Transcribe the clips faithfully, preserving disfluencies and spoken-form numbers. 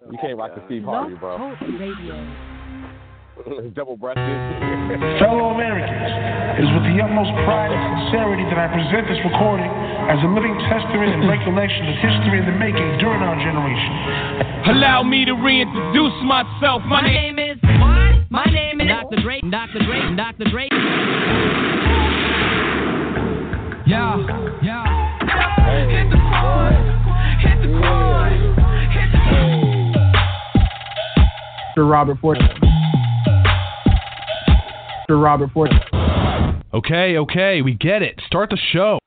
You can't rock the Steve Harvey, bro. Talk Radio. Double-breasted. Fellow Americans, it is with the utmost pride and sincerity that I present this recording as a living testament and recollection of history in the making during our generation. Allow me to reintroduce myself. My, My name is what? My name is Doctor Dre. Doctor Dre. Doctor Dre. Yeah, yeah. Hit the chord. Hit the chord. Hit the chord. Robert Ford. Robert Ford. Okay, okay, we get it. Start the show.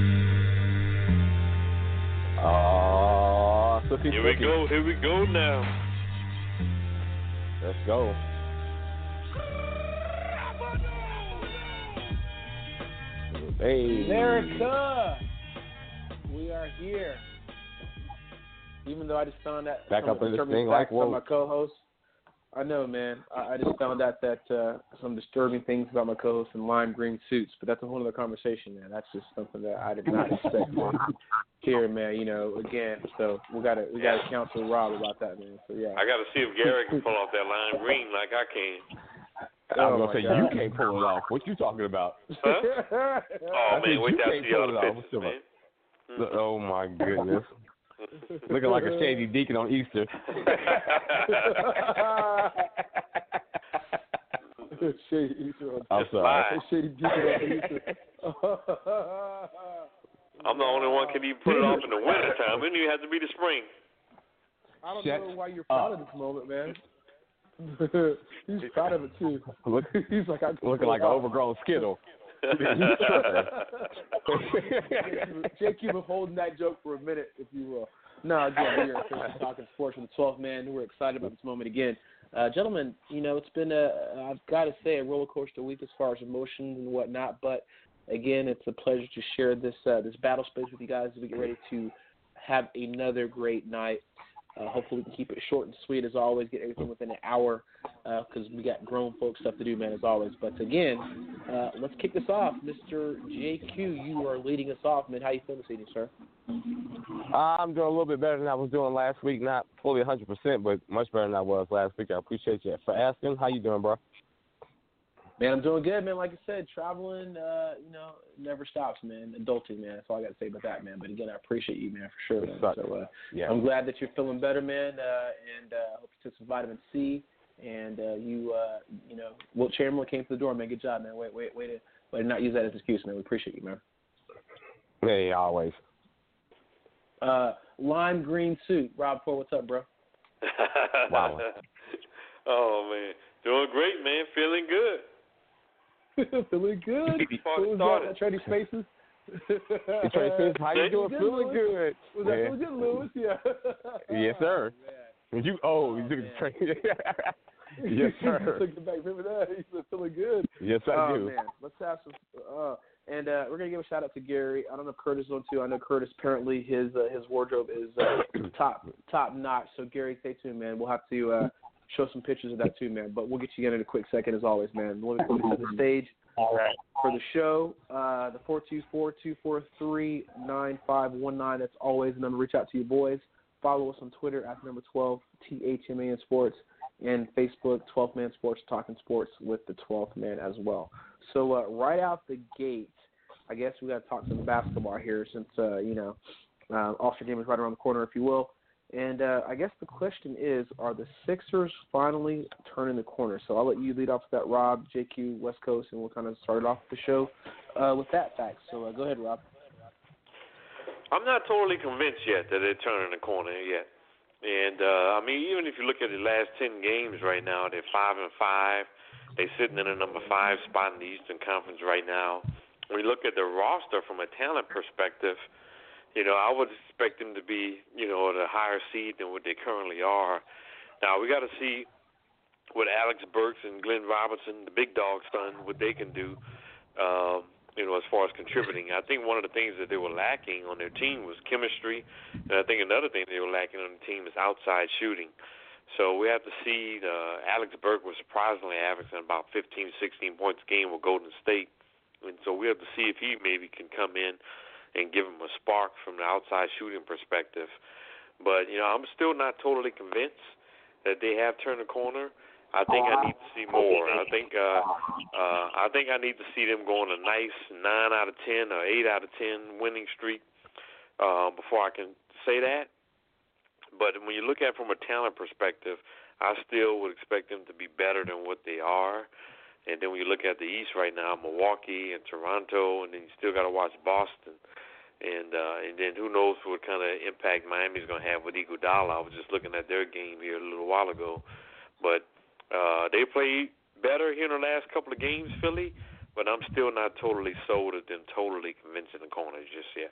Oh, uh, here we go. Here we go now. Let's go. Hey, America, we are here. Even though I just found that back up in this thing like whoa. My co-host. I know, man. I, I just found out that uh, some disturbing things about my co-host in lime green suits, but that's a whole other conversation, man. That's just something that I did not expect here, man. You know, again, so we gotta we gotta counsel Rob about that, man. So yeah. I gotta see if Gary can pull off that lime green like I can. I was gonna say God. You can't pull it off. What you talking about? Huh? Oh man, wait till I see all the pictures, man. Mm-hmm. Oh my goodness. Looking like a shady deacon on Easter. Shady Easter on I'm sorry. Shady deacon on Easter. I'm the only one can even put it off in the winter time. It don't even have to be the spring. I don't Shut know why you're proud up. of this moment, man. He's proud of it too. Look, He's like, I looking like an overgrown Skittle. Jake, you've been holding that joke for a minute, if you will. No, again, we're here talking sports with the twelfth man. We're excited about this moment again. Uh, gentlemen, you know, it's been, a, I've got to say, a roller coaster week as far as emotions and whatnot. But, again, it's a pleasure to share this uh, this battle space with you guys as we get ready to have another great night. Uh, hopefully we can keep it short and sweet as always, get everything within an hour because uh, we got grown folks stuff to do, man, as always. But, again, uh, let's kick this off. Mister J Q, you are leading us off, man. How you feeling this evening, sir? I'm doing a little bit better than I was doing last week. Not fully one hundred percent, but much better than I was last week. I appreciate you for asking. How you doing, bro? Man, I'm doing good, man. Like I said, traveling, uh, you know, never stops, man. Adulting, man. That's all I got to say about that, man. But, again, I appreciate you, man, for sure, man. So uh, yeah. I'm glad that you're feeling better, man, uh, and uh, hope you took some vitamin C. And, uh, you, uh, you know, Wilt Chamberlain came to the door, man. Good job, man. Wait, wait, wait to, wait to not use that as an excuse, man. We appreciate you, man. Hey, always. Uh, lime green suit. Rob Ford, what's up, bro? Wow. Oh, man. Doing great, man. Feeling good. Feeling good. What was that? Trading Spaces? Trading Spaces. How you doing? Good, Feeling Lewis? good. Was that yeah. feeling good, Lewis? Yeah. Yes, sir. Oh, you oh, you took the train. Yes, sir. You took it back. Remember that? He said feeling good. Yes, I oh, do. Man. Let's have some. Uh, and uh, we're gonna give a shout out to Gary. I don't know if Curtis is on too. I know Curtis. Apparently, his uh, his wardrobe is uh, top top notch. So Gary, stay tuned, man. We'll have to. Uh, Show some pictures of that too, man. But we'll get you in in a quick second, as always, man. Let me set the stage All right. for the show. Uh, the four two four, two four three, nine five one nine. That's always the number. Reach out to your boys. Follow us on Twitter at number twelve T H M A N Sports and Facebook twelfth Man Sports, talking sports with the twelfth Man as well. So uh, right out the gate, I guess we got to talk some basketball here since uh, you know uh, All-Star game is right around the corner, if you will. And uh, I guess the question is, are the Sixers finally turning the corner? So I'll let you lead off with that, Rob, J Q, West Coast, and we'll kind of start off the show uh, with that fact. So uh, go ahead, Rob. I'm not totally convinced yet that they're turning the corner yet. And, uh, I mean, even if you look at the last ten games right now, they're five and five. They're sitting in the number five spot in the Eastern Conference right now. When you look at the roster from a talent perspective, you know, I would expect them to be, you know, at a higher seed than what they currently are. Now, we got to see what Alex Burks and Glenn Robinson, the big dog son, what they can do, um, you know, as far as contributing. I think one of the things that they were lacking on their team was chemistry, and I think another thing they were lacking on the team is outside shooting. So we have to see uh, Alex Burke was surprisingly averaging about fifteen, sixteen points a game with Golden State. And so we have to see if he maybe can come in and give him a spark from the outside shooting perspective. But, you know, I'm still not totally convinced that they have turned the corner. I think I need to see more. I think uh, uh, I think I need to see them go on a nice nine out of ten or eight out of ten winning streak uh, before I can say that. But when you look at it from a talent perspective, I still would expect them to be better than what they are. And then when you look at the East right now, Milwaukee and Toronto, and then you still got to watch Boston. And uh, and then who knows what kind of impact Miami's going to have with Iguodala. I was just looking at their game here a little while ago. But uh, they played better here in the last couple of games, Philly, but I'm still not totally sold at them totally convincing the corners just yet.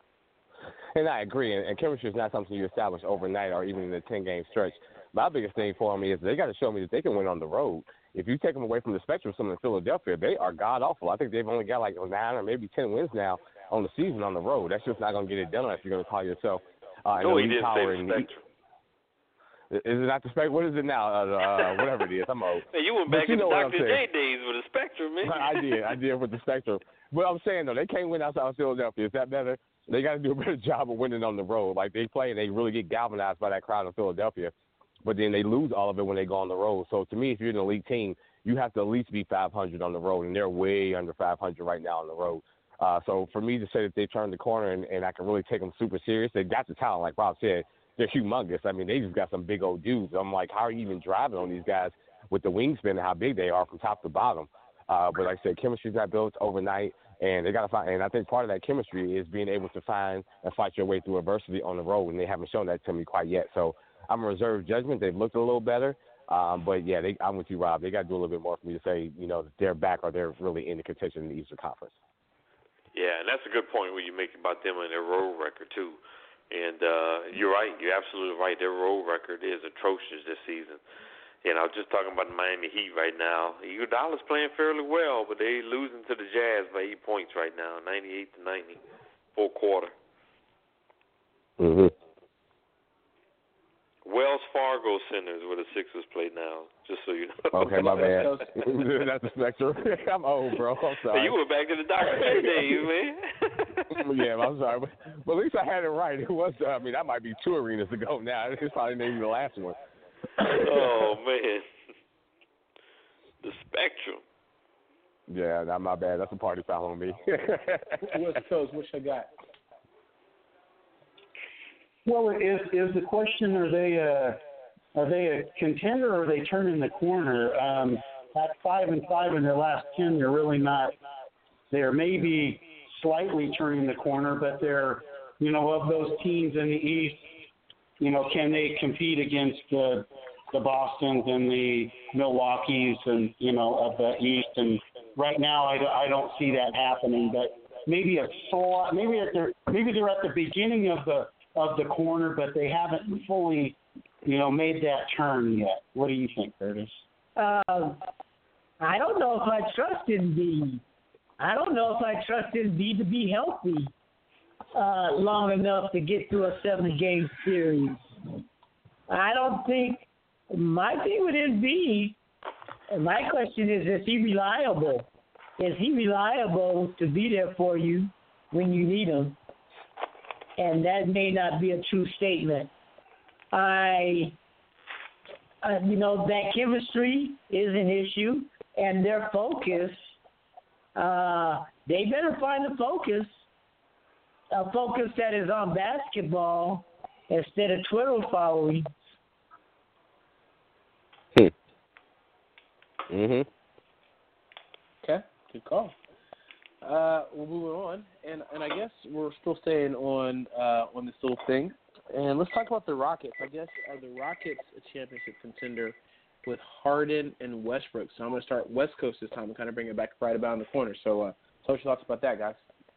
And I agree, and, and chemistry is not something you establish overnight or even in a ten-game stretch. My biggest thing for me is they got to show me that they can win on the road. If you take them away from the spectrum, some in Philadelphia, they are god-awful. I think they've only got like nine or maybe ten wins now on the season on the road. That's just not going to get it done if you're going to call yourself uh, no, an he elite didn't power say the in the spectrum. Is it not the spectrum? What is it now? Uh, uh, whatever it is. I'm old. Hey, you went But back you in the know what I'm Doctor J saying. days with the spectrum, man. I did. I did with the spectrum. But I'm saying, though, they can't win outside of Philadelphia. Is that better? They got to do a better job of winning on the road. Like, they play and they really get galvanized by that crowd in Philadelphia. But then they lose all of it when they go on the road. So, to me, if you're an elite team, you have to at least be five hundred on the road, and they're way under five hundred right now on the road. Uh, so, for me to say that they turned the corner and, and I can really take them super serious, they got the talent, like Rob said. They're humongous. I mean, they just got some big old dudes. I'm like, how are you even driving on these guys with the wingspan and how big they are from top to bottom? Uh, but like I said, chemistry's not built overnight, and they got to find. And I think part of that chemistry is being able to find and fight your way through adversity on the road, and they haven't shown that to me quite yet. So I'm a reserved judgment. They've looked a little better, um, but yeah, they, I'm with you, Rob. They got to do a little bit more for me to say, you know, that they're back or they're really in the contention in the Eastern Conference. Yeah, and that's a good point what you make about them and their road record too. And uh, you're right. You're absolutely right. Their road record is atrocious this season. And I was just talking about the Miami Heat right now. Iguodala's playing fairly well, but they losing to the Jazz by eight points right now, ninety-eight to ninety, full quarter. Mm-hmm. Wells Fargo Center is where the Sixers play now, just so you know. Okay, my bad. That's the spectrum. I'm old, bro. I'm sorry. Hey, you went back to the Doctor J days, man. Yeah, I'm sorry. But, but at least I had it right. It was, uh, I mean, that might be two arenas ago now. It's probably maybe the last one. Oh, man. The spectrum. Yeah, not my bad. That's a party foul on me. West Coast, what you got? Well, is is the question: Are they a are they a contender, or are they turning the corner? Um, at five and five in their last ten, they're really not. They're maybe slightly turning the corner, but they're, you know, of those teams in the East, you know, can they compete against the the Bostons and the Milwaukees and, you know, of the East? And right now, I, I don't see that happening. But maybe a thought, maybe at their, maybe they're at the beginning of the of the corner, but they haven't fully, you know, made that turn yet. What do you think, Curtis? Uh, I don't know if I trust Embiid. I don't know if I trust Embiid to be healthy uh, long enough to get through a seven-game series. I don't think – my thing with Embiid, and my question is, is he reliable? Is he reliable to be there for you when you need him? And that may not be a true statement. I, uh, you know, that chemistry is an issue, and their focus, uh, they better find a focus, a focus that is on basketball instead of Twitter following. Hmm. Mm-hmm. Okay, good call. Uh, we're moving on, and and I guess we're still staying on uh, on this little thing. And let's talk about the Rockets. I guess are the Rockets a championship contender with Harden and Westbrook? So I'm going to start West Coast this time and kind of bring it back right about in the corner. So, uh, tell us your thoughts about that, guys.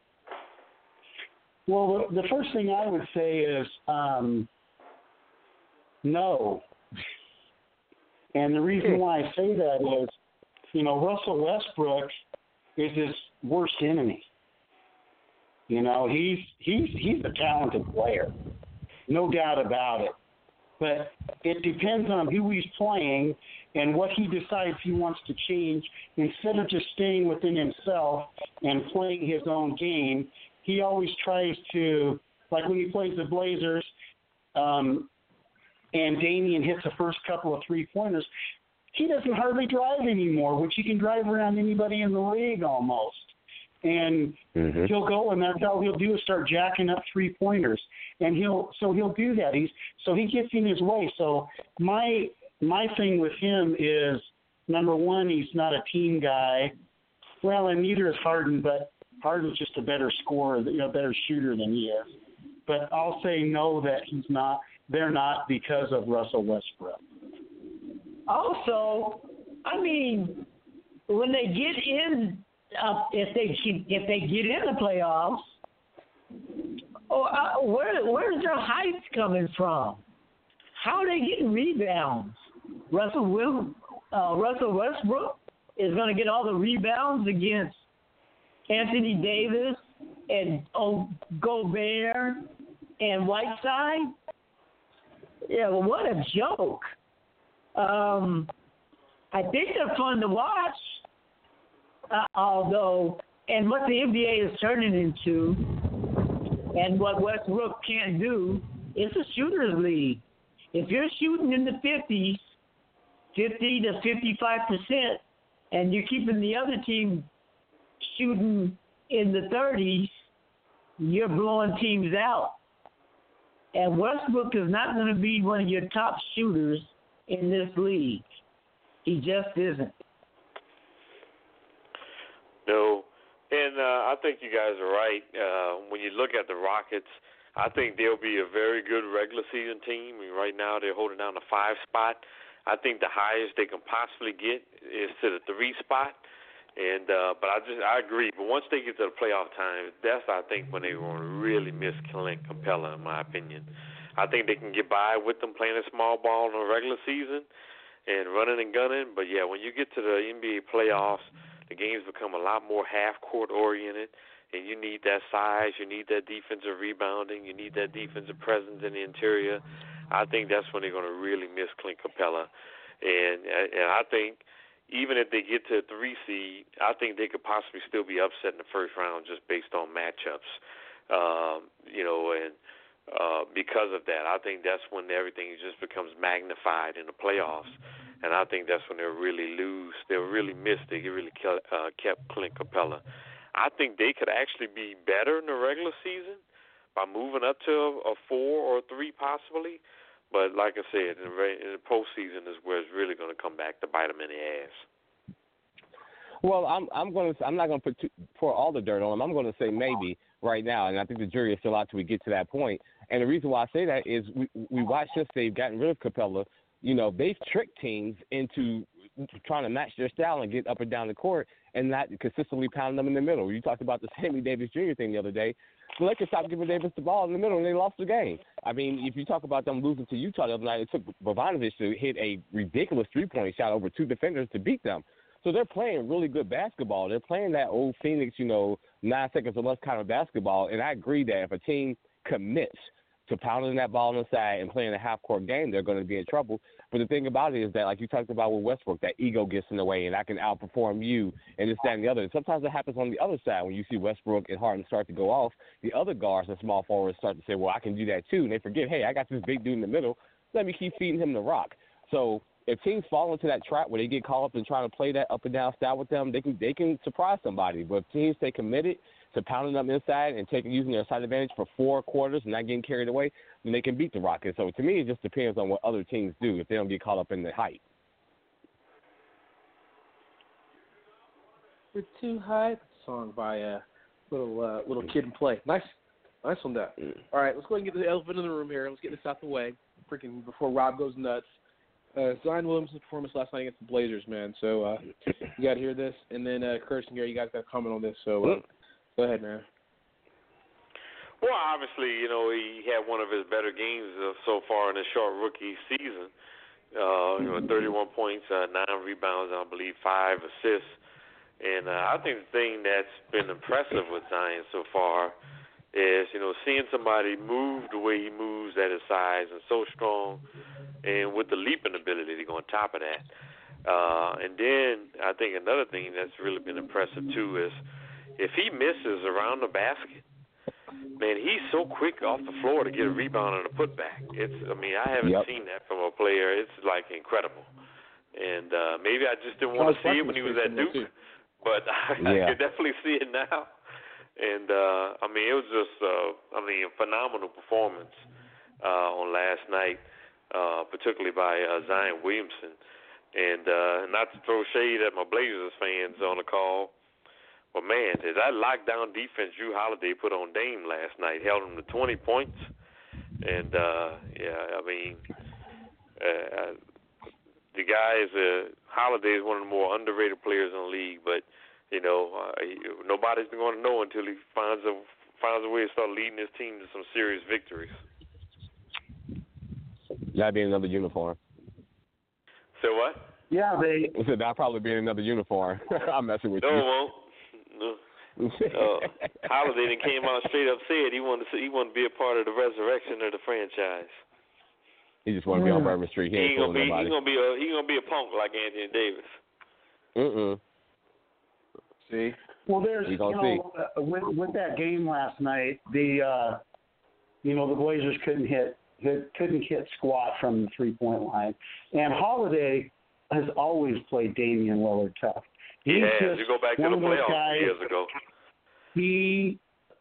Well, the, the first thing I would say is um, no. And the reason why I say that is, you know, Russell Westbrook is his worst enemy. You know, he's he's he's a talented player, no doubt about it. But it depends on who he's playing and what he decides he wants to change. Instead of just staying within himself and playing his own game, he always tries to, like when he plays the Blazers, um, and Damian hits the first couple of three-pointers, he doesn't hardly drive anymore, which he can drive around anybody in the league almost. And mm-hmm. he'll go, and that's all he'll do is start jacking up three-pointers. And he'll so he'll do that. He's so he gets in his way. So my my thing with him is, number one, he's not a team guy. Well, and neither is Harden, but Harden's just a better scorer, you know, better shooter than he is. But I'll say no that he's not. They're not because of Russell Westbrook. Also, I mean, when they get in, uh, if they if they get in the playoffs, oh, uh, where where's their height coming from? How are they getting rebounds? Russell Will, uh, Russell Westbrook is going to get all the rebounds against Anthony Davis and oh, Gobert and Whiteside. Yeah, well, what a joke. Um, I think they're fun to watch, uh, although, and what the N B A is turning into and what Westbrook can't do, it's a shooter's league. If you're shooting in the fifties, fifty to fifty-five percent, and you're keeping the other team shooting in the thirties, you're blowing teams out. And Westbrook is not going to be one of your top shooters in this league. He just isn't. No, and uh, I think you guys are right. Uh, when you look at the Rockets, I think they'll be a very good regular season team. I mean, right now they're holding down the five spot. I think the highest they can possibly get is to the three spot. And uh, but I just I agree. But once they get to the playoff time, that's I think when they're going to really miss Clint Capella, in my opinion. I think they can get by with them playing a small ball in the regular season and running and gunning. But yeah, when you get to the N B A playoffs, the games become a lot more half court oriented, and you need that size, you need that defensive rebounding, you need that defensive presence in the interior. I think that's when they're going to really miss Clint Capella, and and I think. Even if they get to a three seed, I think they could possibly still be upset in the first round just based on matchups, um, you know, and uh, because of that, I think that's when everything just becomes magnified in the playoffs, and I think that's when they'll really lose. They'll really miss. They really uh, kept Clint Capella. I think they could actually be better in the regular season by moving up to a, a four or a three possibly. But like I said, in the, in the postseason is where it's really going to come back to bite them in the ass. Well, I'm I'm going to I'm not going to put too, pour all the dirt on them. I'm going to say maybe right now, and I think the jury is still out till we get to that point. And the reason why I say that is we we watched since they've gotten rid of Capella. You know, they've tricked teams into trying to match their style and get up and down the court and not consistently pounding them in the middle. You talked about the Sammy Davis Junior thing the other day. The Lakers stopped giving Davis the ball in the middle, and they lost the game. I mean, if you talk about them losing to Utah the other night, it took Bogdanovic to hit a ridiculous three-point shot over two defenders to beat them. So they're playing really good basketball. They're playing that old Phoenix, you know, nine seconds or less kind of basketball. And I agree that if a team commits to pounding that ball inside and playing a half-court game, they're going to be in trouble. But the thing about it is that, like you talked about with Westbrook, that ego gets in the way, and I can outperform you and this, that, and the other. And sometimes it happens on the other side when you see Westbrook and Harden start to go off. The other guards and small forwards start to say, well, I can do that too. And they forget, hey, I got this big dude in the middle. Let me keep feeding him the rock. So if teams fall into that trap where they get caught up in trying to play that up and down style with them, they can they can surprise somebody. But if teams stay committed to pounding them inside and taking using their side advantage for four quarters and not getting carried away, then they can beat the Rockets. So to me, it just depends on what other teams do if they don't get caught up in the hype. We're too high. Song by a uh, little uh, little Kid and Play. Nice, nice one, that. Mm. All right, let's go ahead and get the elephant in the room here. Let's get this out the way, freaking before Rob goes nuts. Uh, Zion Williams' performance last night against the Blazers, man. So uh, you got to hear this, and then uh, Curtis and Gary, you guys got to comment on this. So uh, go ahead, man. Well, obviously, you know, he had one of his better games uh, so far in his short rookie season. Uh, you know, thirty-one points, uh, nine rebounds, I believe, five assists. And uh, I think the thing that's been impressive with Zion so far is, you know, seeing somebody move the way he moves at his size and so strong, and with the leaping ability to go on top of that. Uh, and then I think another thing that's really been impressive, too, is if he misses around the basket, man, he's so quick off the floor to get a rebound and a putback. It's, I mean, I haven't yep. seen that from a player. It's like incredible. And uh, maybe I just didn't want to see it when he was at Duke, but I, yeah. I could definitely see it now. And uh, I mean, it was just, uh, I mean, a phenomenal performance uh, on last night, uh, particularly by uh, Zion Williamson. And uh, not to throw shade at my Blazers fans on the call, but man, did that lockdown defense Jrue Holiday put on Dame last night, held him to twenty points. And uh, yeah, I mean. Uh, The guy is a Holiday is one of the more underrated players in the league, but you know uh, he, nobody's going to know until he finds a finds a way to start leading his team to some serious victories. That'd be another uniform. So what? Yeah, they. I said that'll probably be another uniform. I'm messing with no, you. No, it won't. No. uh, Holiday then came out straight up said he wanted to he wanted to be a part of the resurrection of the franchise. He just want to be on Bourbon Street. He, he ain't gonna be. nobody. He gonna be a. He gonna be a punk like Anthony Davis. Mm-mm. See. Well, there's we you gonna know uh, with with that game last night, the uh, you know the Blazers couldn't hit, hit couldn't hit squat from the three point line, and Holiday has always played Damian Lillard tough. He He's has. just You go back to one the of those playoffs guys, years ago. He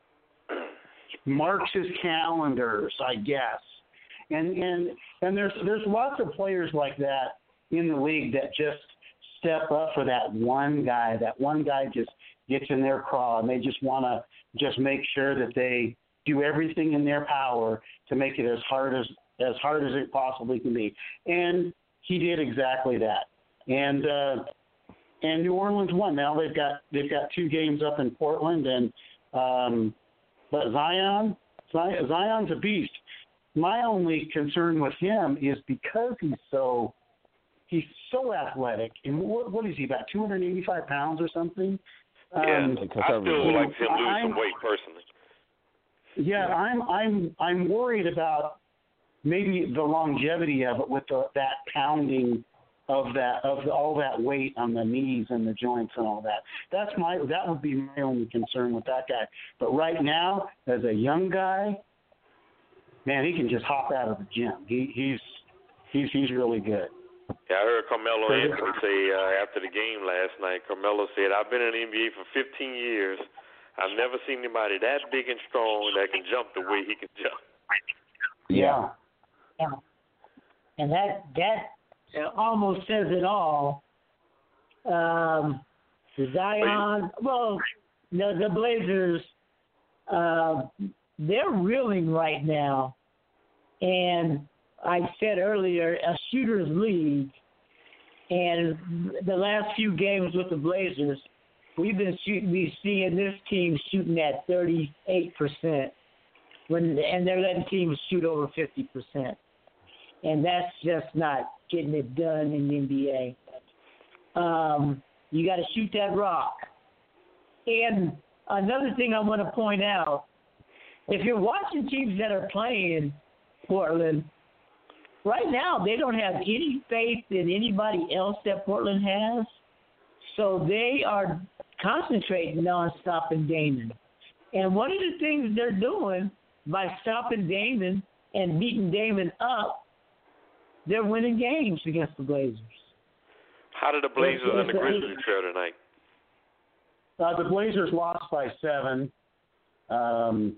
marks his calendars, I guess. And and and there's there's lots of players like that in the league that just step up for that one guy. That one guy just gets in their craw, and they just want to just make sure that they do everything in their power to make it as hard as as hard as it possibly can be. And he did exactly that. And uh, and New Orleans won. Now they've got they've got two games up in Portland, and um, but Zion Zion's a beast. My only concern with him is because he's so he's so athletic. And what, what is he, about two hundred eighty-five pounds or something? Yeah, um, I still would like to lose I'm, some weight personally. Yeah, I'm I'm I'm worried about maybe the longevity of it with the, that pounding of that of the, all that weight on the knees and the joints and all that. That's my that would be my only concern with that guy. But right now, as a young guy, man, he can just hop out of the gym. He, he's he's he's really good. Yeah, I heard Carmelo Anthony say uh, after the game last night, Carmelo said, I've been in the N B A for fifteen years. I've never seen anybody that big and strong that can jump the way he can jump. Yeah. Yeah. And that that almost says it all. Um, Zion, well, the, the Blazers, uh, they're reeling right now. And I said earlier, a shooter's league. And the last few games with the Blazers, we've been shooting, we seeing this team shooting at thirty-eight percent, when and they're letting teams shoot over fifty percent, and that's just not getting it done in the N B A. Um, you got to shoot that rock. And another thing I want to point out, if you're watching teams that are playing Portland, right now they don't have any faith in anybody else that Portland has, so they are concentrating on stopping Damon. And one of the things they're doing by stopping Damon and beating Damon up, they're winning games against the Blazers. How did the Blazers and the Grizzlies fare tonight? Uh, the Blazers lost by seven. Um,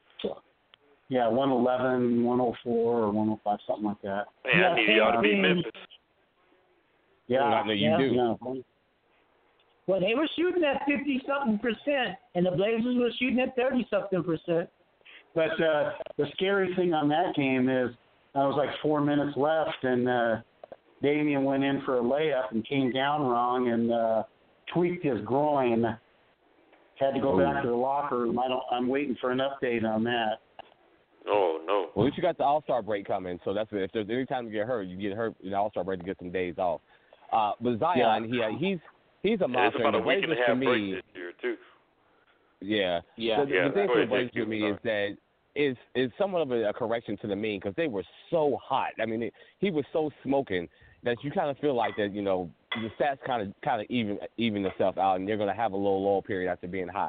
yeah, one eleven, one oh four, or one oh five, something like that. Man, yeah, I need y'all to beat Memphis. Yeah, I know you yeah, do. Yeah. Well, they were shooting at fifty-something percent, and the Blazers were shooting at thirty-something percent. But uh, the scary thing on that game is uh, it was like four minutes left, and uh, Damian went in for a layup and came down wrong and uh, tweaked his groin. Had to go Ooh. back to the locker room. I don't. I'm waiting for an update on that. Oh, no. Well, at least you got the All-Star break coming, so that's if there's any time you get hurt, you get hurt in the All-Star break to get some days off. Uh, but Zion, Yeah. he he's he's a And monster. it's about a The week and a Blazers half for break me, this year, too. yeah, Yeah. The, Yeah, the thing go for the ahead, Blazers Jake, for me sorry. is that is is somewhat of a, a correction to the mean because they were so hot. I mean, it, he was so smoking that you kind of feel like that. You know, the stats kind of kind of even even themselves out, and they're going to have a little lull period after being hot.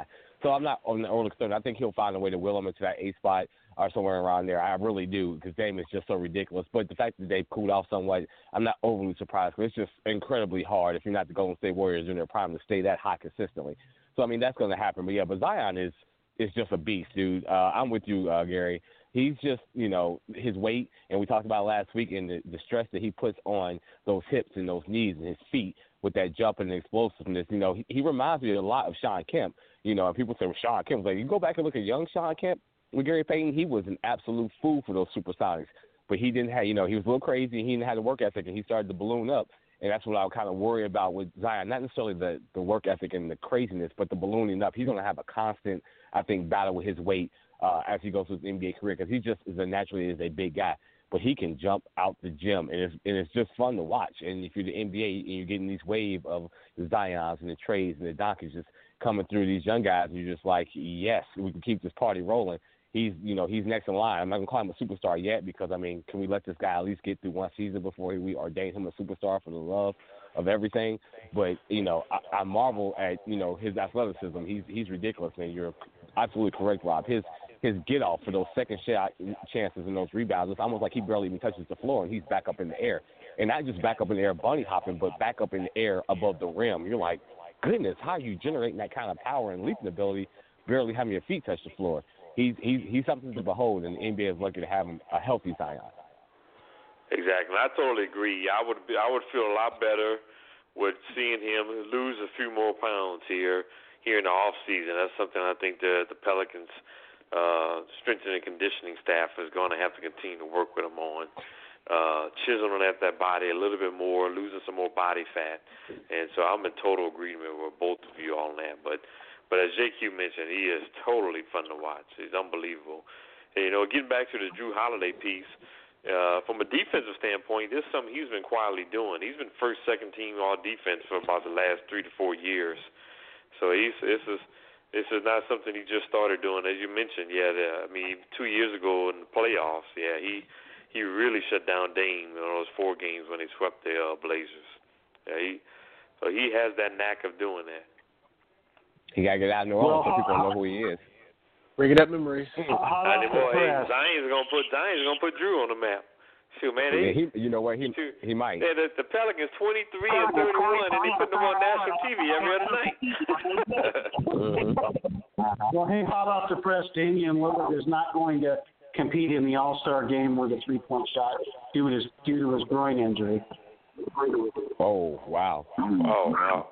So I'm not on the overly concerned. I think he'll find a way to will him into that eight spot or somewhere around there. I really do, because Dame is just so ridiculous. But the fact that they've cooled off somewhat, I'm not overly surprised. It's just incredibly hard if you're not the Golden State Warriors in their prime to stay that hot consistently. So, I mean, that's going to happen. But, yeah, but Zion is is just a beast, dude. Uh, I'm with you, uh, Gary. He's just, you know, his weight, and we talked about it last week, and the, the stress that he puts on those hips and those knees and his feet with that jump and explosiveness. You know, he, he reminds me a lot of Shawn Kemp. You know, and people say, well, Shawn Kemp. Like, you go back and look at young Shawn Kemp with Gary Payton, he was an absolute fool for those Supersonics. But he didn't have, you know, he was a little crazy, and he didn't have the work ethic, and he started to balloon up. And that's what I would kind of worry about with Zion, not necessarily the, the work ethic and the craziness, but the ballooning up. He's going to have a constant, I think, battle with his weight uh, as he goes through his N B A career, because he just is a naturally is a big guy. But he can jump out the gym, and it's, and it's just fun to watch. And if you're the N B A and you're getting these wave of the Zions and the Trays and the Donkeys just coming through, these young guys, and you're just like, yes, we can keep this party rolling. He's, you know, he's next in line. I'm not going to call him a superstar yet, because, I mean, can we let this guy at least get through one season before we ordain him a superstar for the love of everything? But, you know, I, I marvel at, you know, his athleticism. He's he's ridiculous, man. You're absolutely correct, Rob. His his get-off for those second shot chances and those rebounds, it's almost like he barely even touches the floor, and he's back up in the air. And not just back up in the air bunny hopping, but back up in the air above the rim. You're like, goodness, how are you generating that kind of power and leaping ability, barely having your feet touch the floor? He's he's he's something to behold, and the N B A is lucky to have him, a healthy Zion. Exactly, I totally agree. I would be, I would feel a lot better with seeing him lose a few more pounds here here in the off season. That's something I think the the Pelicans uh, strength and conditioning staff is going to have to continue to work with him on. Uh, chiseling at that body a little bit more, losing some more body fat, and so I'm in total agreement with both of you on that. But. But as J Q mentioned, he is totally fun to watch. He's unbelievable. And, you know, getting back to the Jrue Holiday piece, uh, from a defensive standpoint, this is something he's been quietly doing. He's been first, second team all defense for about the last three to four years. So he's this is this is not something he just started doing. As you mentioned, yeah, the, I mean, two years ago in the playoffs, yeah, he he really shut down Dame in those four games when they swept the uh, Blazers. Yeah, he so he has that knack of doing that. He got to get out in New Orleans well, so people know who he is. Bringing up memories. Not anymore. Hey, Zion's gonna put Zion's gonna put Jrue on the map. Shoot, man. Yeah, he, he, you know what? He shoot, he might. Yeah, the, the Pelicans twenty-three and thirty-one, and they put them on national T V every other night. Well, hey, hot off the press, Damian Lillard is not going to compete in the All-Star game with a three-point shot due to his due to his groin injury. Oh wow! Oh wow!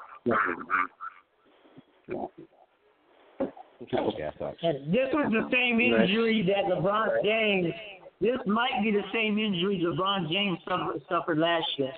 And this was the same injury that LeBron James. This might be the same injury LeBron James suffered, suffered last year.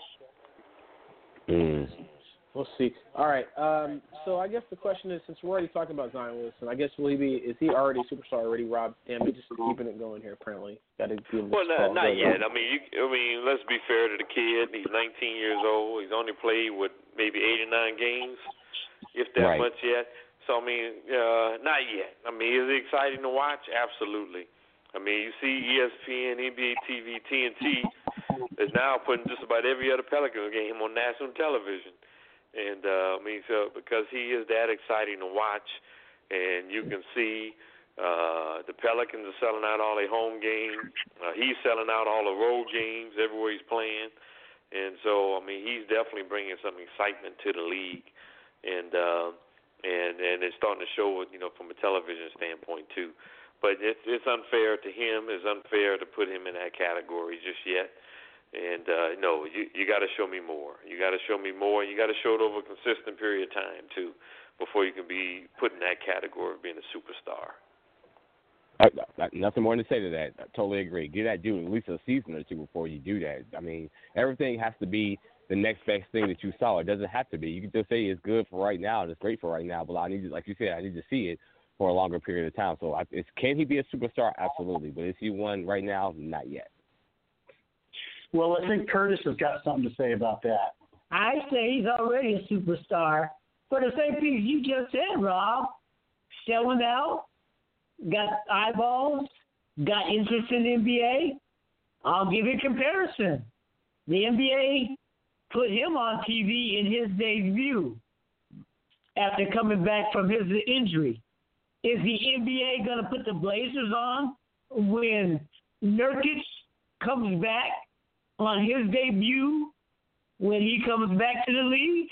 Mm. We'll see. All right. Um, so I guess the question is, since we're already talking about Zion Williamson, I guess will he be? Is he already a superstar already? Rob, damn, he's just keeping it going here. Apparently, got to give him Well, no, not yet. I mean, you, I mean, let's be fair to the kid. He's nineteen years old. He's only played with maybe eighty-nine games, if that right. much yet. So I mean, uh, not yet. I mean, is it exciting to watch? Absolutely. I mean, you see E S P N, N B A T V, T N T is now putting just about every other Pelicans game on national television. And, uh, I mean, so because he is that exciting to watch, and you can see uh, the Pelicans are selling out all their home games. Uh, he's selling out all the road games everywhere he's playing. And so, I mean, he's definitely bringing some excitement to the league. And, uh, and, and it's starting to show, you know, from a television standpoint, too. But it's, it's unfair to him. It's unfair to put him in that category just yet. And, uh, no, you you got to show me more. You got to show me more. You got to show it over a consistent period of time, too, before you can be put in that category of being a superstar. I, I, nothing more to say to that. I totally agree. Give that dude at least a season or two before you do that. I mean, everything has to be the next best thing that you saw. It doesn't have to be. You can just say it's good for right now and it's great for right now, but I need to, like you said, I need to see it for a longer period of time. So I, it's, can he be a superstar? Absolutely. But is he one right now? Not yet. Well, I think Curtis has got something to say about that. I say he's already a superstar. For the same things you just said, Rob, selling out, got eyeballs, got interest in the N B A. I'll give you a comparison. The N B A put him on T V in his debut after coming back from his injury. is the N B A going to put the Blazers on when Nurkic comes back on his debut, when he comes back to the league?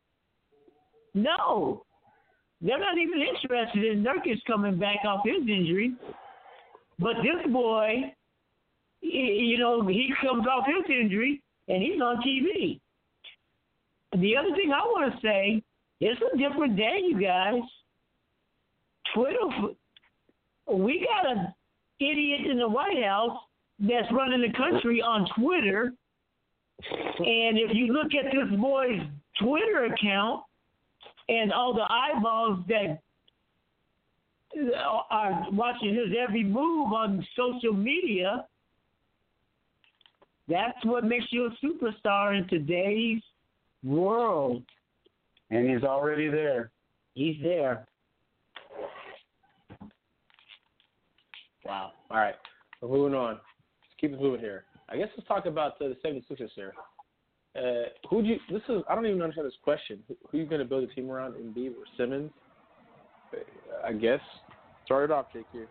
No. They're not even interested in Nurkic coming back off his injury. But this boy, you know, he comes off his injury, and he's on T V. The other thing I want to say, it's a different day, you guys. Twitter, we got an idiot in the White House that's running the country on Twitter. And if you look at this boy's Twitter account and all the eyeballs that are watching his every move on social media, that's what makes you a superstar in today's world. And he's already there. He's there. Wow. All right. We're moving on. Let's keep it moving here. I guess let's talk about uh, the seventy-sixers here. Uh, who do you? This is. I don't even understand this question. Who, who are you going to build a team around? Embiid or Simmons? I guess. Start it off, Jake. Here.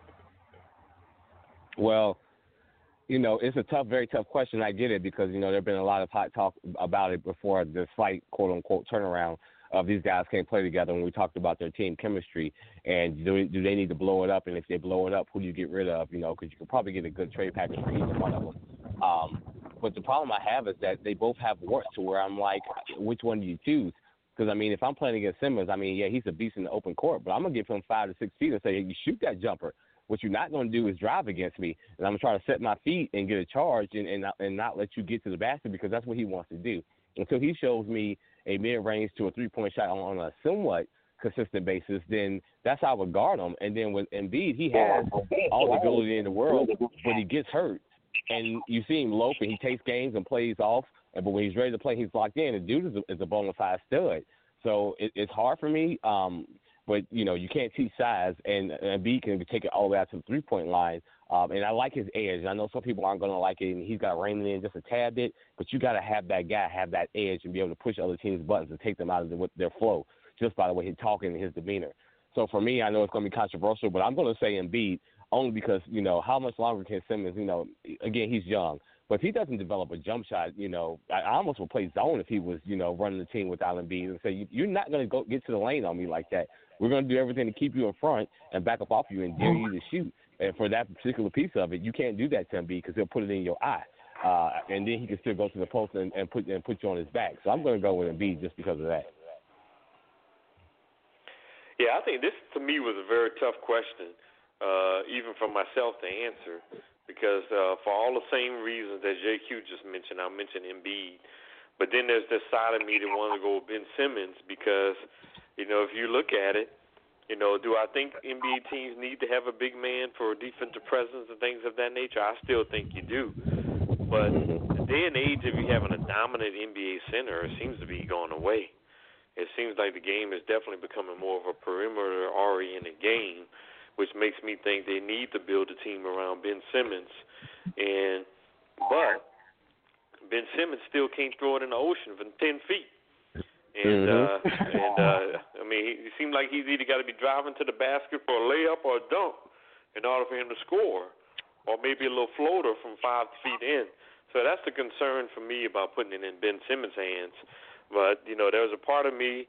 Well, you know, it's a tough, very tough question. I get it because you know there've been a lot of hot talk about it before the slight quote unquote turnaround of these guys can't play together. When we talked about their team chemistry and do, do they need to blow it up? And if they blow it up, who do you get rid of? You know, because you could probably get a good trade package for either one of them. Um, but the problem I have is that they both have warts to where I'm like, which one do you choose? Because, I mean, if I'm playing against Simmons, I mean, yeah, he's a beast in the open court, but I'm going to give him five to six feet and say, hey, you shoot that jumper. What you're not going to do is drive against me, and I'm going to try to set my feet and get a charge and, and, not, and not let you get to the basket because that's what he wants to do. Until he shows me a mid-range to a three-point shot on, on a somewhat consistent basis, then that's how I would guard him. And then with Embiid, he has all the ability in the world, but he gets hurt. And you see him lope, and he takes games and plays off. But when he's ready to play, he's locked in. The dude is a, is a bona fide stud. So it, it's hard for me. Um, but, you know, you can't teach size. And Embiid can take it all the way out to the three-point line. Um, and I like his edge. I know some people aren't going to like it, and he's got to rein it in just a tad bit. But you got to have that guy have that edge and be able to push other teams' buttons and take them out of the, their flow just by the way he's talking and his demeanor. So for me, I know it's going to be controversial, but I'm going to say Embiid only because, you know, how much longer can Simmons, you know, again, he's young. But if he doesn't develop a jump shot, you know, I, I almost would play zone if he was, you know, running the team without Embiid and say, you, you're not going to go get to the lane on me like that. We're going to do everything to keep you in front and back up off you and dare you to shoot. And for that particular piece of it, you can't do that to Embiid because he'll put it in your eye. Uh, and then he can still go to the post and, and put and put you on his back. So I'm going to go with Embiid just because of that. Yeah, I think this, to me, was a very tough question, uh, even for myself to answer, because uh, for all the same reasons that J Q just mentioned, I mentioned Embiid. But then there's this side of me that wants to go with Ben Simmons because, you know, if you look at it, you know, do I think N B A teams need to have a big man for defensive presence and things of that nature? I still think you do. But the day and age of you having a dominant N B A center, it seems to be going away. It seems like the game is definitely becoming more of a perimeter-oriented game, which makes me think they need to build a team around Ben Simmons. And but Ben Simmons still can't throw it in the ocean from ten feet. And, mm-hmm. uh, and uh, I mean, it seems like he's either got to be driving to the basket for a layup or a dunk in order for him to score, or maybe a little floater from five feet in. So that's the concern for me about putting it in Ben Simmons' hands. But, you know, there's a part of me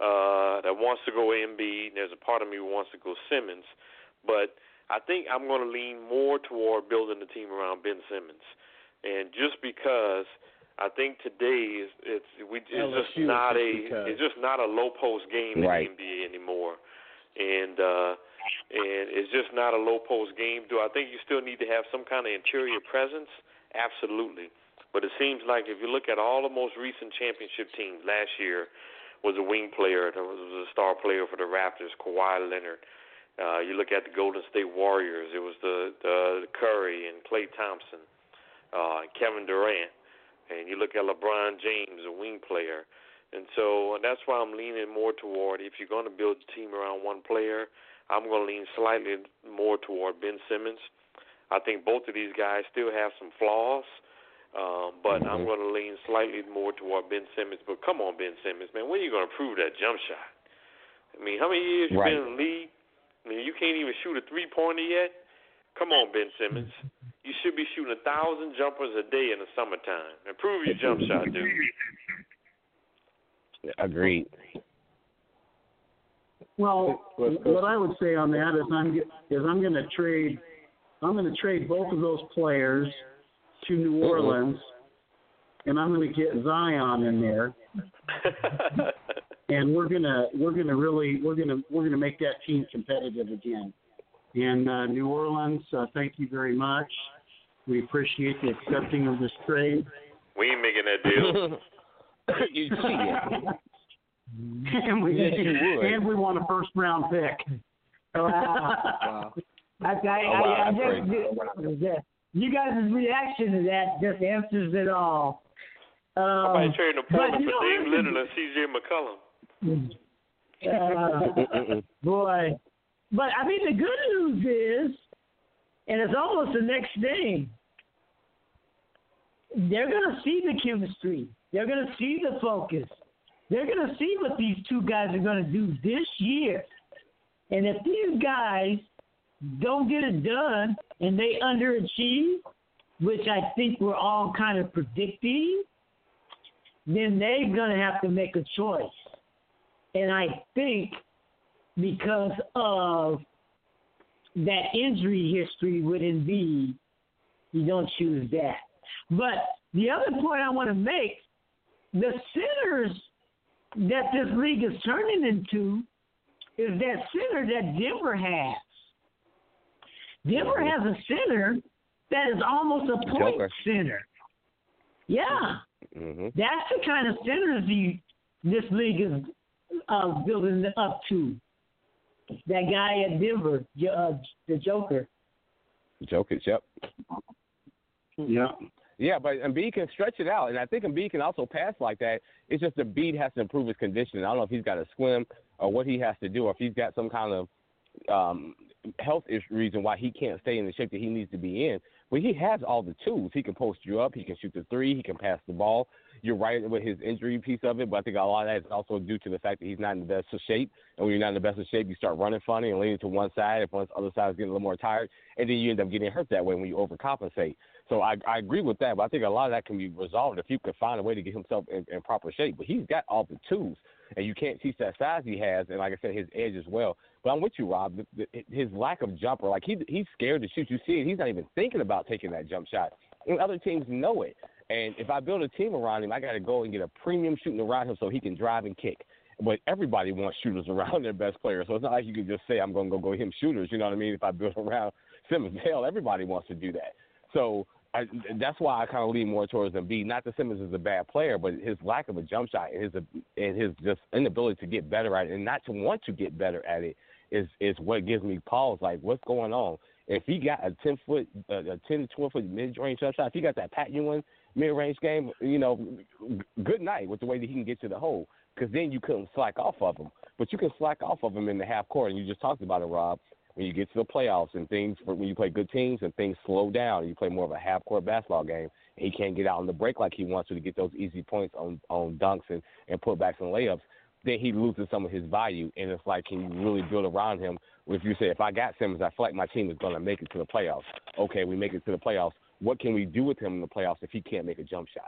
uh, that wants to go Embiid, and there's a part of me who wants to go Simmons. But I think I'm going to lean more toward building the team around Ben Simmons. And just because I think today is it's we it's just not a it's just not a low post game in right. the N B A anymore, and uh, and it's just not a low post game. Do I think you still need to have some kind of interior presence? Absolutely, but it seems like if you look at all the most recent championship teams, last year was a wing player, there was a star player for the Raptors, Kawhi Leonard. Uh, you look at the Golden State Warriors, it was the the, the Curry and Klay Thompson, uh, and Kevin Durant. And you look at LeBron James, a wing player. And so that's why I'm leaning more toward, if you're going to build a team around one player, I'm going to lean slightly more toward Ben Simmons. I think both of these guys still have some flaws, um, but mm-hmm. I'm going to lean slightly more toward Ben Simmons. But come on, Ben Simmons, man, when are you going to prove that jump shot? I mean, how many years you right. been in the league? I mean, you can't even shoot a three-pointer yet? Come on, Ben Simmons. You should be shooting a thousand jumpers a day in the summertime. Improve your jump shot, dude. Agreed. Well, what I would say on that is I'm is I'm going to trade I'm going to trade both of those players to New Orleans, and I'm going to get Zion in there, and we're gonna we're gonna really we're gonna we're gonna make that team competitive again. And uh, New Orleans, uh, thank you very much. We appreciate the accepting of this trade. We ain't making that deal. You cheated. and, we, yes, you would. and we want a first round pick. Wow. I, I, I, I, I just, just, you guys' reaction to that just answers it all. Um, Somebody trading a Portland for you know, Dame Lillard and C J McCollum. Uh, boy. But, I mean, the good news is, and it's almost the next thing, they're going to see the chemistry. They're going to see the focus. They're going to see what these two guys are going to do this year. And if these guys don't get it done and they underachieve, which I think we're all kind of predicting, then they're going to have to make a choice. And I think because of that injury history with Embiid, you don't choose that. But the other point I want to make, the centers that this league is turning into is that center that Denver has. Denver has a center that is almost a point Joker. center. Yeah. Mm-hmm. That's the kind of centers the, this league is uh, building up to. That guy at Denver, uh, the Joker. Joker, yep. Yeah. Yeah, but Embiid can stretch it out, and I think Embiid can also pass like that. It's just Embiid has to improve his conditioning. I don't know if he's got to swim or what he has to do, or if he's got some kind of um, health issue reason why he can't stay in the shape that he needs to be in. But he has all the tools. He can post you up. He can shoot the three. He can pass the ball. You're right with his injury piece of it, but I think a lot of that is also due to the fact that he's not in the best of shape. And when you're not in the best of shape, you start running funny and leaning to one side. If one other side is getting a little more tired, and then you end up getting hurt that way when you overcompensate. So I, I agree with that, but I think a lot of that can be resolved if you could find a way to get himself in, in proper shape. But he's got all the tools, and you can't teach that size he has, and like I said, his edge as well. But I'm with you, Rob. The, the, his lack of jumper, like he he's scared to shoot. You see it. He's not even thinking about taking that jump shot. And other teams know it. And if I build a team around him, I got to go and get a premium shooting around him so he can drive and kick. But everybody wants shooters around their best player, so it's not like you can just say, I'm going to go go him shooters, you know what I mean, if I build around Simmons. Hell, everybody wants to do that. So I, that's why I kind of lean more towards Embiid. Not that Simmons is a bad player, but his lack of a jump shot and his, and his just inability to get better at it and not to want to get better at it is, is what gives me pause, like, what's going on? If he got a ten-foot, uh, a ten to twelve-foot mid-range jump shot, if he got that Pat Ewing mid-range game, you know, good night with the way that he can get to the hole, because then you couldn't slack off of him. But you can slack off of him in the half court, and you just talked about it, Rob. When you get to the playoffs and things, when you play good teams and things slow down, and you play more of a half-court basketball game, and he can't get out on the break like he wants to to get those easy points on, on dunks and, and putbacks and layups, then he loses some of his value. And it's like, can you really build around him? If you say, if I got Simmons, I feel like my team is going to make it to the playoffs. Okay, we make it to the playoffs. What can we do with him in the playoffs if he can't make a jump shot?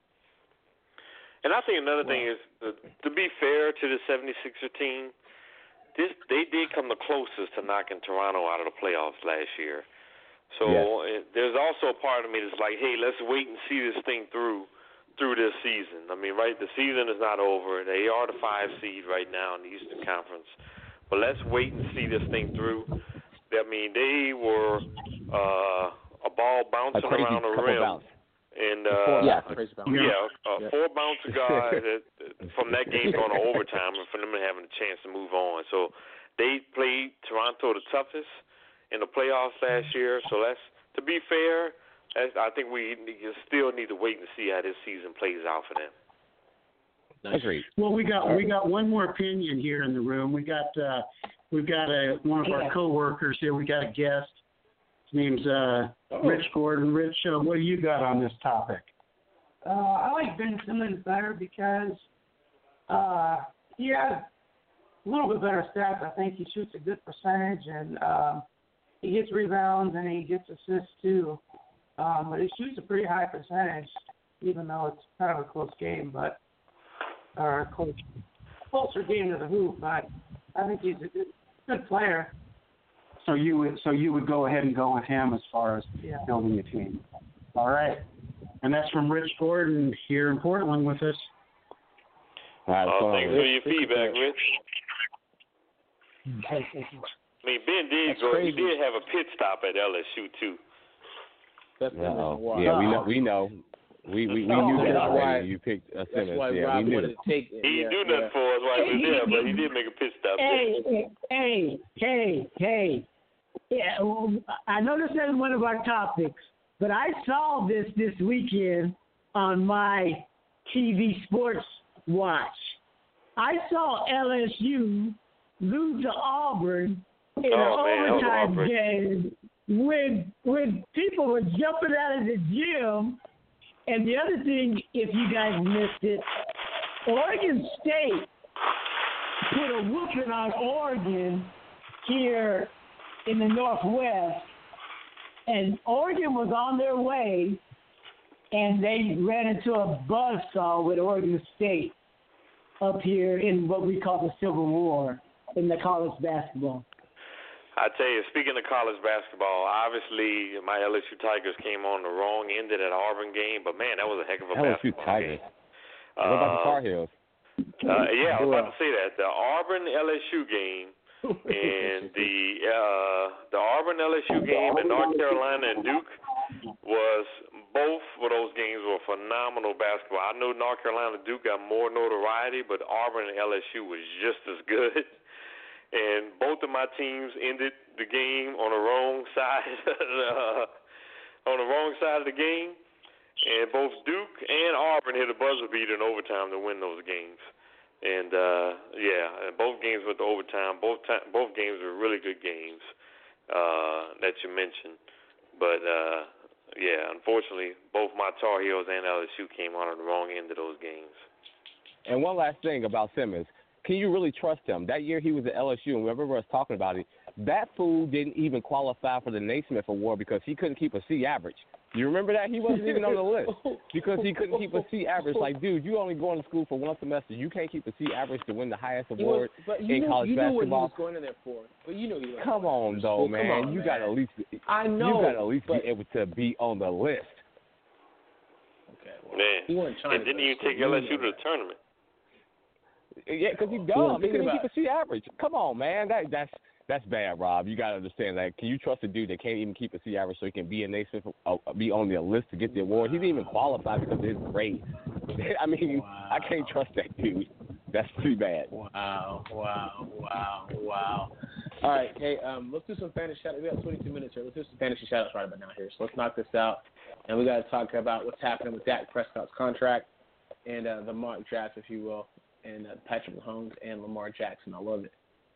And I think another thing is, uh, to be fair to the seventy-sixer team, this they did come the closest to knocking Toronto out of the playoffs last year. So yes. uh, there's also a part of me that's like, hey, let's wait and see this thing through through this season. I mean, right, the season is not over. They are the five seed right now in the Eastern Conference. But let's wait and see this thing through. I mean, they were uh, a ball bouncing a around the rim. Bounce. And uh, four, yeah, yeah, uh, yeah, four bouncer guys from that game going to overtime, and for them having a chance to move on. So they played Toronto the toughest in the playoffs last year. So that's, to be fair, that's, I think we still need to wait and see how this season plays out for them. Agreed. Well, we got we got one more opinion here in the room. We got uh, we've got a one of our coworkers here. We got a guest. His name's uh, oh. Rich Gordon. Rich, uh, what do you got on this topic? Uh, I like Ben Simmons better because uh, he has a little bit better stats. I think he shoots a good percentage, and um, he gets rebounds and he gets assists too. Um, but he shoots a pretty high percentage, even though it's kind of a close game, but or a close, closer game to the hoop. But I think he's a good, good player. So you would so you would go ahead and go with him as far as Yeah. building a team. All right. And that's from Rich Gordon here in Portland with us. All right, Uh, so, thanks for your feedback, Rich. I mean, Ben did That's go. crazy. He did have a pit stop at L S U too. That's the reason uh-oh. why. Yeah, we know. We know. We we, we Oh, knew that that's already. why- when you picked a That's Simmons. why Yeah, Rob we knew. wanted to take it. He yeah, didn't do nothing yeah. for us while he was there, but he did make a pit stop. Hey, hey, hey, hey. Yeah, well, I know this isn't one of our topics, but I saw this this weekend on my T V sports watch. I saw L S U lose to Auburn in Oh, man, an that was overtime heartbreaking. game when when people were jumping out of the gym. And the other thing, if you guys missed it, Oregon State put a whooping on Oregon here in the Northwest, and Oregon was on their way, and they ran into a buzzsaw with Oregon State up here in what we call the Civil War in the college basketball. I tell you, speaking of college basketball, obviously my L S U Tigers came on the wrong end of that Auburn game, but man, that was a heck of a L S U basketball Tigers. game. What about the Uh, Tar Heels? Uh, yeah, I was about to say that the Auburn L S U game and the uh, the Auburn L S U game and North Carolina and Duke was both of those games were phenomenal basketball. I know North Carolina and Duke got more notoriety, but Auburn and L S U was just as good. And both of my teams ended the game on the wrong side uh, on the wrong side of the game. And both Duke and Auburn hit a buzzer beater in overtime to win those games. And uh, yeah, and both games went to overtime. Both time, both games were really good games uh, that you mentioned. But uh, yeah, unfortunately, both my Tar Heels and L S U came out on the wrong end of those games. And one last thing about Simmons. Can you really trust him? That year he was at L S U, and whoever was talking about it, that fool didn't even qualify for the Naismith Award because he couldn't keep a C average. You remember that? He wasn't even on the list because he couldn't keep a C average. Like, dude, you only going to school for one semester. You can't keep a C average to win the highest He award was, but you in knew, college you knew what he basketball. was going in there for. But you know he was. Come on, though, Well, man. come on, you man. got to at least I know. you got to at least but, be able to be on the list. Okay, well, Man, he wasn't trying and to didn't go even to take school. L S U to the tournament. Yeah, because he's Yeah, dumb. He thinking couldn't about keep a C average. Come on, man. That that's that's bad, Rob. You got to understand that. Can you trust a dude that can't even keep a C average so he can be a Naismith, uh, be on the list to get the award? He didn't even qualify because of his grade. I mean, Wow. I can't trust that dude. That's pretty bad. Wow, wow, wow, wow. All right, hey, um, let's do some fantasy shout-outs. We got twenty-two minutes here. Let's do some fantasy shout-outs right about now here. So let's knock this out. And we got to talk about what's happening with Dak Prescott's contract and uh, the mock draft, if you will, and uh, Patrick Mahomes and Lamar Jackson. I love it.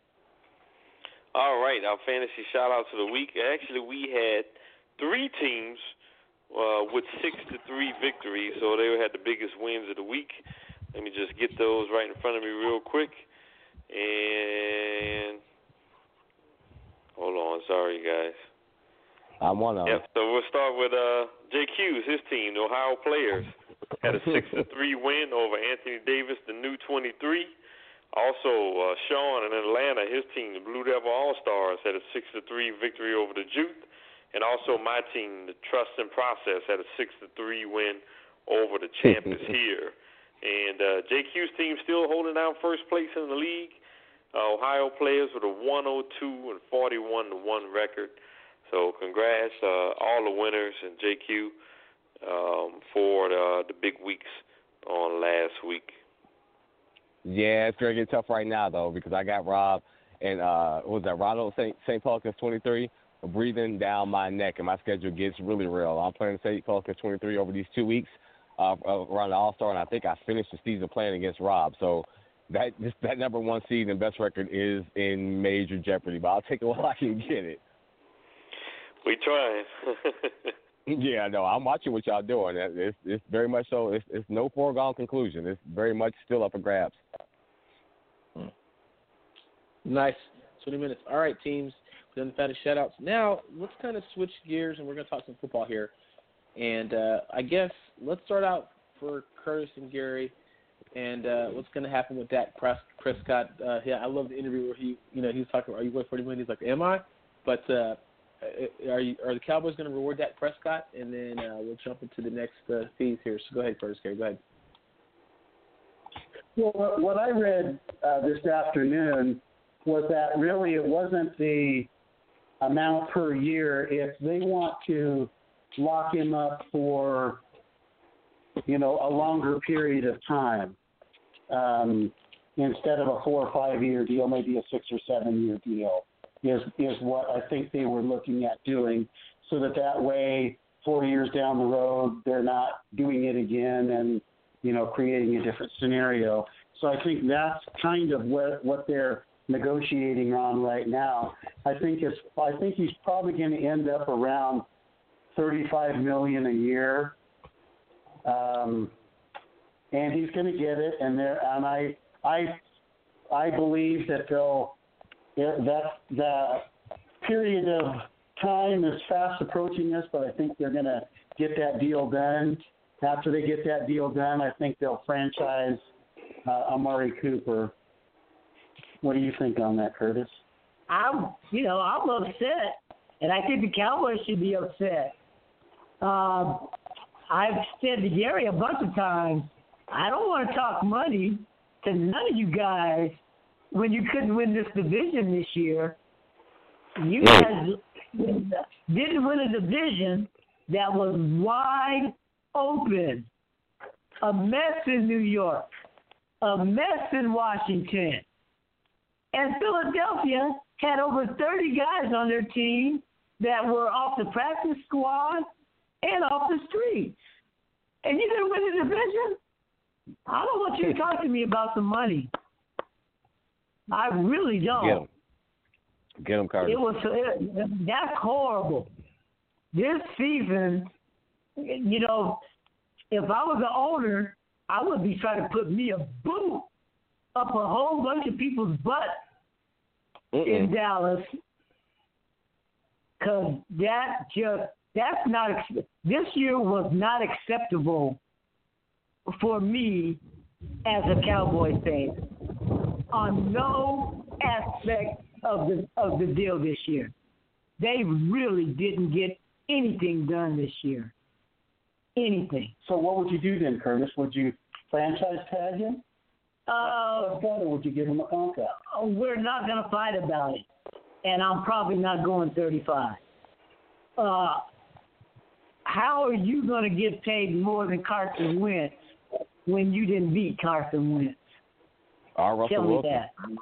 All right, our fantasy shout-outs of the week. Actually, we had three teams uh, with six to three victories, so they had the biggest wins of the week. Let me just get those right in front of me real quick. And hold on, sorry guys. I'm one of them. Yep. So we'll start with uh, J Q's, his team, the Ohio Players, had a six to three win over Anthony Davis, the new twenty-three. Also, uh, Sean in Atlanta, his team, the Blue Devil All Stars, had a six to three victory over the Juke. And also my team, the Trust and Process, had a six to three win over the Champions here. And uh, J Q's team still holding down first place in the league. Uh, Ohio Players with a one oh two and forty-one to one record. So congrats uh, all the winners and J Q um, for the, the big weeks on last week. Yeah, it's going to get tough right now, though, because I got Rob and, uh, what was that, Ronald Saint Pelicans twenty-three, breathing down my neck, and my schedule gets really real. I'm playing Saint Pelicans twenty-three over these two weeks uh, around the All-Star, and I think I finished the season playing against Rob. So that just, that number one seed and best record is in major jeopardy, but I'll take it while I can get it. We trying. Yeah, no, I'm watching what y'all doing. It's, it's very much so. It's, it's no foregone conclusion. It's very much still up for grabs. Nice. twenty minutes. All right, teams. We've done the fattest shout-outs. Now, let's kind of switch gears, and we're going to talk some football here. And uh, I guess let's start out for Curtis and Gary, and uh, what's going to happen with Dak Prescott. Uh, yeah, I love the interview where he, you know, he was talking, are you worth forty million dollars? He's like, am I? But uh, are you, are the Cowboys going to reward Dak Prescott? And then uh, we'll jump into the next uh, phase here. So go ahead, Curtis, Gary. Go ahead. Well, what I read uh, this afternoon was that really it wasn't the amount per year. If they want to lock him up for, you know, a longer period of time, um, instead of a four or five year deal, maybe a six or seven year deal, is is what I think they were looking at doing, so that that way, four years down the road, they're not doing it again and, you know, creating a different scenario. So I think that's kind of what what they're negotiating on right now. I think it's I think he's probably going to end up around thirty-five million dollars a year, um, and he's going to get it. And there, and I I I believe that they'll that the period of time is fast approaching us, but I think they're going to get that deal done. After they get that deal done, I think they'll franchise uh, Amari Cooper. What do you think on that, Curtis? I'm, you know, I'm upset, and I think the Cowboys should be upset. Uh, I've said to Gary a bunch of times, I don't want to talk money to none of you guys when you couldn't win this division this year. You guys didn't win a division that was wide open. A mess in New York, a mess in Washington. And Philadelphia had over thirty guys on their team that were off the practice squad and off the streets. And you didn't win the division? I don't want you to talk to me about the money. I really don't. Get him. Get him, Carter. It was it, that's horrible. This season, you know, if I was the owner, I would be trying to put me a boot up a whole bunch of people's butt Mm-mm. in Dallas, because that just that's not this year was not acceptable for me as a Cowboys fan on no aspect of the of the deal this year. They really didn't get anything done this year. Anything. So what would you do then, Curtis? Would you franchise tag him? Uh, or would you give him a contract? We're not going to fight about it, and I'm probably not going thirty-five. Uh, how are you going to get paid more than Carson Wentz when you didn't beat Carson Wentz? Our Russell Tell me Wilson. that.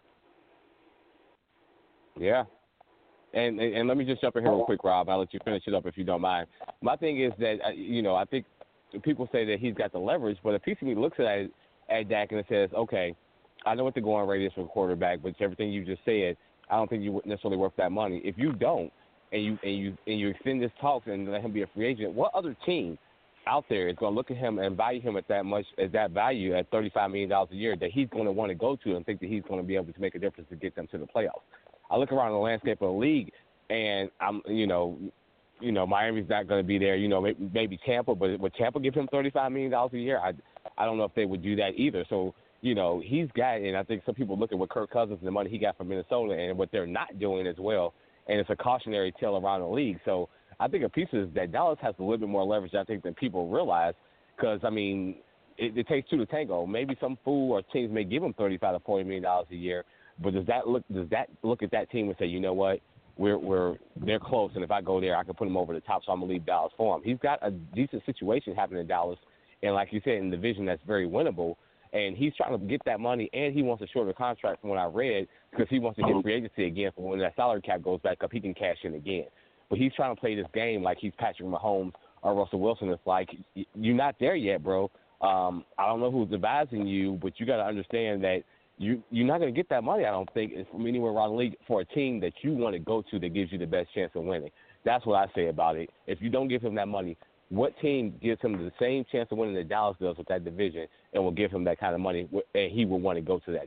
Yeah. And, and and let me just jump in here real quick, Rob. I'll let you finish it up if you don't mind. My thing is that, you know, I think people say that he's got the leverage, but a piece of me looks at it, at Dak and it says, okay, I know what the going rate is for a quarterback, but everything you just said, I don't think you're necessarily worth that money. If you don't, and you and you and you extend this talks and let him be a free agent, what other team out there is going to look at him and value him at that much, at that value at thirty-five million dollars a year that he's going to want to go to and think that he's going to be able to make a difference to get them to the playoffs? I look around the landscape of the league, and I'm, you know, you know, Miami's not going to be there. You know, maybe, maybe Tampa, but would Tampa give him thirty-five million dollars a year? I, I don't know if they would do that either. So, you know, he's got, and I think some people look at what Kirk Cousins and the money he got from Minnesota and what they're not doing as well, and it's a cautionary tale around the league. So I think a piece is that Dallas has a little bit more leverage, I think, than people realize, because, I mean, it, it takes two to tango. Maybe some fool or teams may give him thirty-five to forty million dollars a year, but does that look does that look at that team and say, you know what, we're we're they're close, and if I go there, I can put them over the top, so I'm gonna leave Dallas for him. He's got a decent situation happening in Dallas, and like you said, in the division that's very winnable. And he's trying to get that money, and he wants a shorter contract from what I read, because he wants to get free agency again. For when that salary cap goes back up, he can cash in again. But he's trying to play this game like he's Patrick Mahomes or Russell Wilson. It's like, you're not there yet, bro. Um, I don't know who's advising you, but you got to understand that you, you're not going to get that money, I don't think, from anywhere around the league for a team that you want to go to that gives you the best chance of winning. That's what I say about it. If you don't give him that money, what team gives him the same chance of winning that Dallas does with that division and will give him that kind of money, and he will want to go to that team?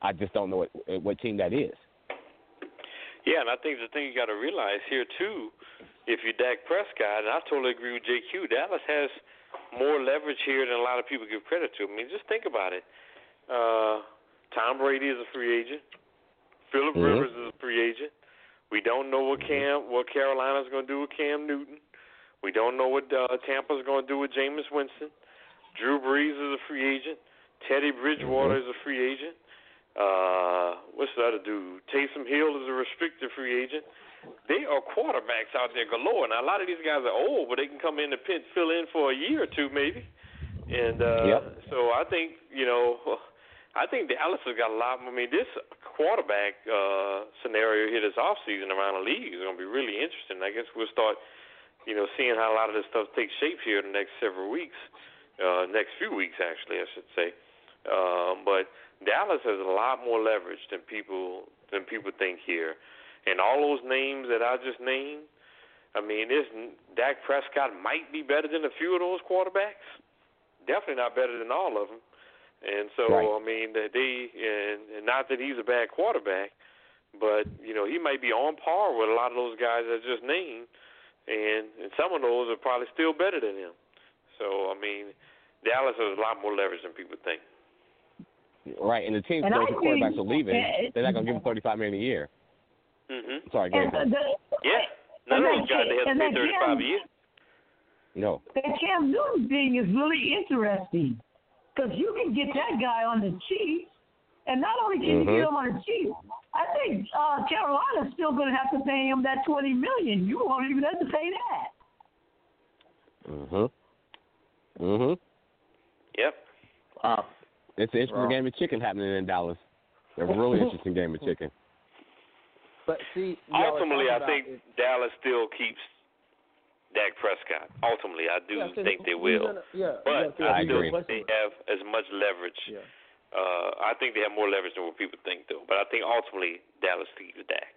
I just don't know what what team that is. Yeah, and I think the thing you got to realize here too, if you're Dak Prescott, and I totally agree with J Q, Dallas has more leverage here than a lot of people give credit to. I mean, just think about it. Uh, Tom Brady is a free agent. Phillip mm-hmm. Rivers is a free agent. We don't know what Cam, what Carolina's going to do with Cam Newton. We don't know what uh, Tampa's going to do with Jameis Winston. Drew Brees is a free agent. Teddy Bridgewater is a free agent. Uh, what's the other dude? Taysom Hill is a restricted free agent. They are quarterbacks out there galore. Now, a lot of these guys are old, but they can come in and pin, fill in for a year or two maybe. And uh, yep. so I think, you know, I think Dallas has got a lot. I mean, this quarterback uh, scenario here this offseason around the league is going to be really interesting. I guess we'll start, you know, seeing how a lot of this stuff takes shape here in the next several weeks, uh, next few weeks, actually, I should say. Um, but Dallas has a lot more leverage than people than people think here. And all those names that I just named, I mean, this Dak Prescott might be better than a few of those quarterbacks. Definitely not better than all of them. And so, right. I mean, they and, and not that he's a bad quarterback, but, you know, he might be on par with a lot of those guys I just named. And, and some of those are probably still better than him. So, I mean, Dallas has a lot more leverage than people think. Right, and the teams And those I quarterbacks think- are leaving, and- they're not going to give him thirty-five million dollars a year. Mm-hmm. Sorry, go ahead. And the- Yeah, none of those guys they have to and pay that thirty-five Cam- a year. No. That Cam Newton thing is really interesting because you can get that guy on the cheap, and not only can Mm-hmm. you get him on the cheap, I think uh, Carolina's still going to have to pay him that twenty million dollars. You won't even have to pay that. Mm-hmm. Mm-hmm. Yep. Uh, it's an interesting Well. game of chicken happening in Dallas. A really interesting game of chicken. But see, you know, Ultimately, I about think it- Dallas still keeps Dak Prescott. Ultimately, I do Yeah, so think they you're will. gonna- yeah, But you gotta I figure still agree. think they have as much leverage. Yeah. Uh, I think they have more leverage than what people think, though. But I think ultimately Dallas keeps Dak.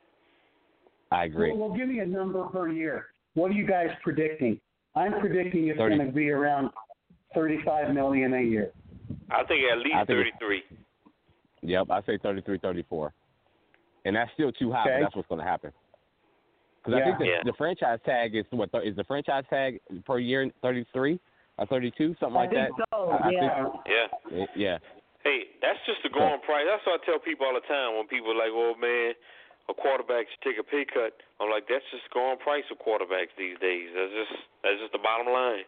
I agree. Well, well, give me a number per year. What are you guys predicting? I'm predicting it's thirty. going to be around thirty-five million dollars a year. I think at least I think it's- thirty-three. Yep, I say thirty-three, thirty-four. And that's still too high, Okay. but that's what's going to happen. Because Yeah. I think the, Yeah. the franchise tag is what is the franchise tag per year thirty-three or thirty-two, something like I think that. so, I- I yeah. Yeah. think- yeah. Hey, that's just the going price. That's what I tell people all the time when people are like, "Oh man, a quarterback should take a pay cut." I'm like, "That's just the going price of quarterbacks these days. That's just that's just the bottom line."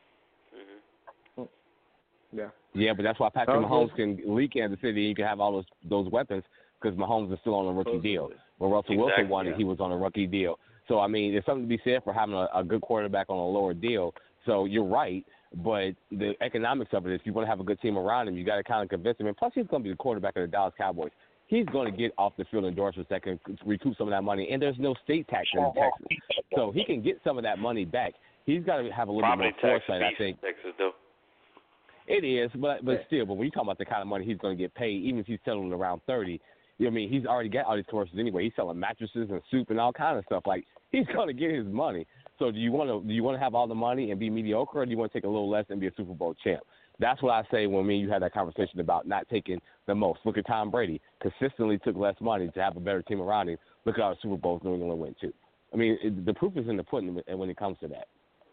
Mm-hmm. Yeah. Yeah, but that's why Patrick Sounds Mahomes can lead Kansas City. You can have all those those weapons because Mahomes is still on a rookie deal. When Russell Wilson Exactly, won yeah. it, he was on a rookie deal. So I mean, there's something to be said for having a, a good quarterback on a lower deal. So you're right, but the economics of it is, if you want to have a good team around him, you got to kind of convince him. And plus, he's going to be the quarterback of the Dallas Cowboys. He's going to get off the field endorsements that can recoup some of that money. And there's no state tax in Texas, so he can get some of that money back. He's got to have a little Property bit more tax foresight, I fees think. in Texas, though. It is, but but still, but when you talk about the kind of money he's going to get paid, even if he's selling around thirty, you know what I mean, he's already got all these commercials anyway. He's selling mattresses and soup and all kind of stuff. Like, he's going to get his money. So do you want to do you want to have all the money and be mediocre, or do you want to take a little less and be a Super Bowl champ? That's what I say when me and you had that conversation about not taking the most. Look at Tom Brady. Consistently took less money to have a better team around him. Look at all the Super Bowls New England went to. I mean, it, the proof is in the pudding when it comes to that.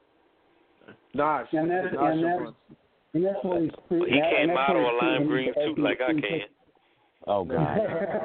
Nice. And that's, nice and that's, and that's what he's Well, he can't model a lime green suit like I can. Oh, God.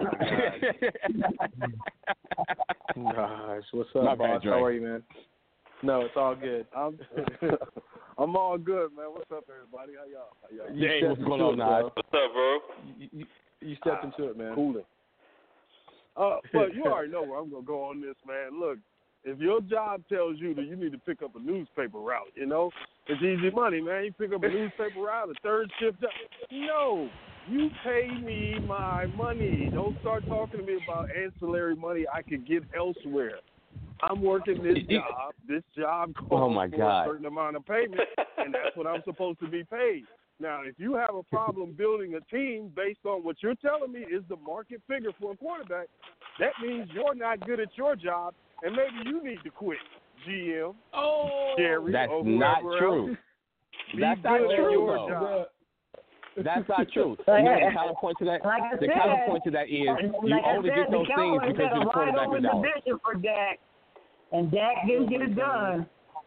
Gosh, what's up, My bad, boss? Dre. How are you, man? No, it's all good. I'm I'm all good, man. What's up, everybody? How y'all? How y'all? You Hey, stepped what's going into on, it, Nas? bro. What's up, bro? You, you, you stepped into it, man. Cooling. Uh, but you already know where I'm gonna go on this, man. Look, if your job tells you that you need to pick up a newspaper route, you know, it's easy money, man. You pick up a newspaper route, a third shift job. No, you pay me my money. Don't start talking to me about ancillary money I could get elsewhere. I'm working this job. This job calls Oh, my for God. a certain amount of payment, and that's what I'm supposed to be paid. Now, if you have a problem building a team based on what you're telling me is the market figure for a quarterback, that means you're not good at your job, and maybe you need to quit, G M, Oh, Jerry, That's or not whoever true. else. Be That's not good at true, your though. job. That's not true. You know the counterpoint to that? Like I the said, counterpoint to that is you like only I get said, those the things Cowboys because had you're a the wide quarterback open of Dallas. division for Dak, and Dak didn't get it done.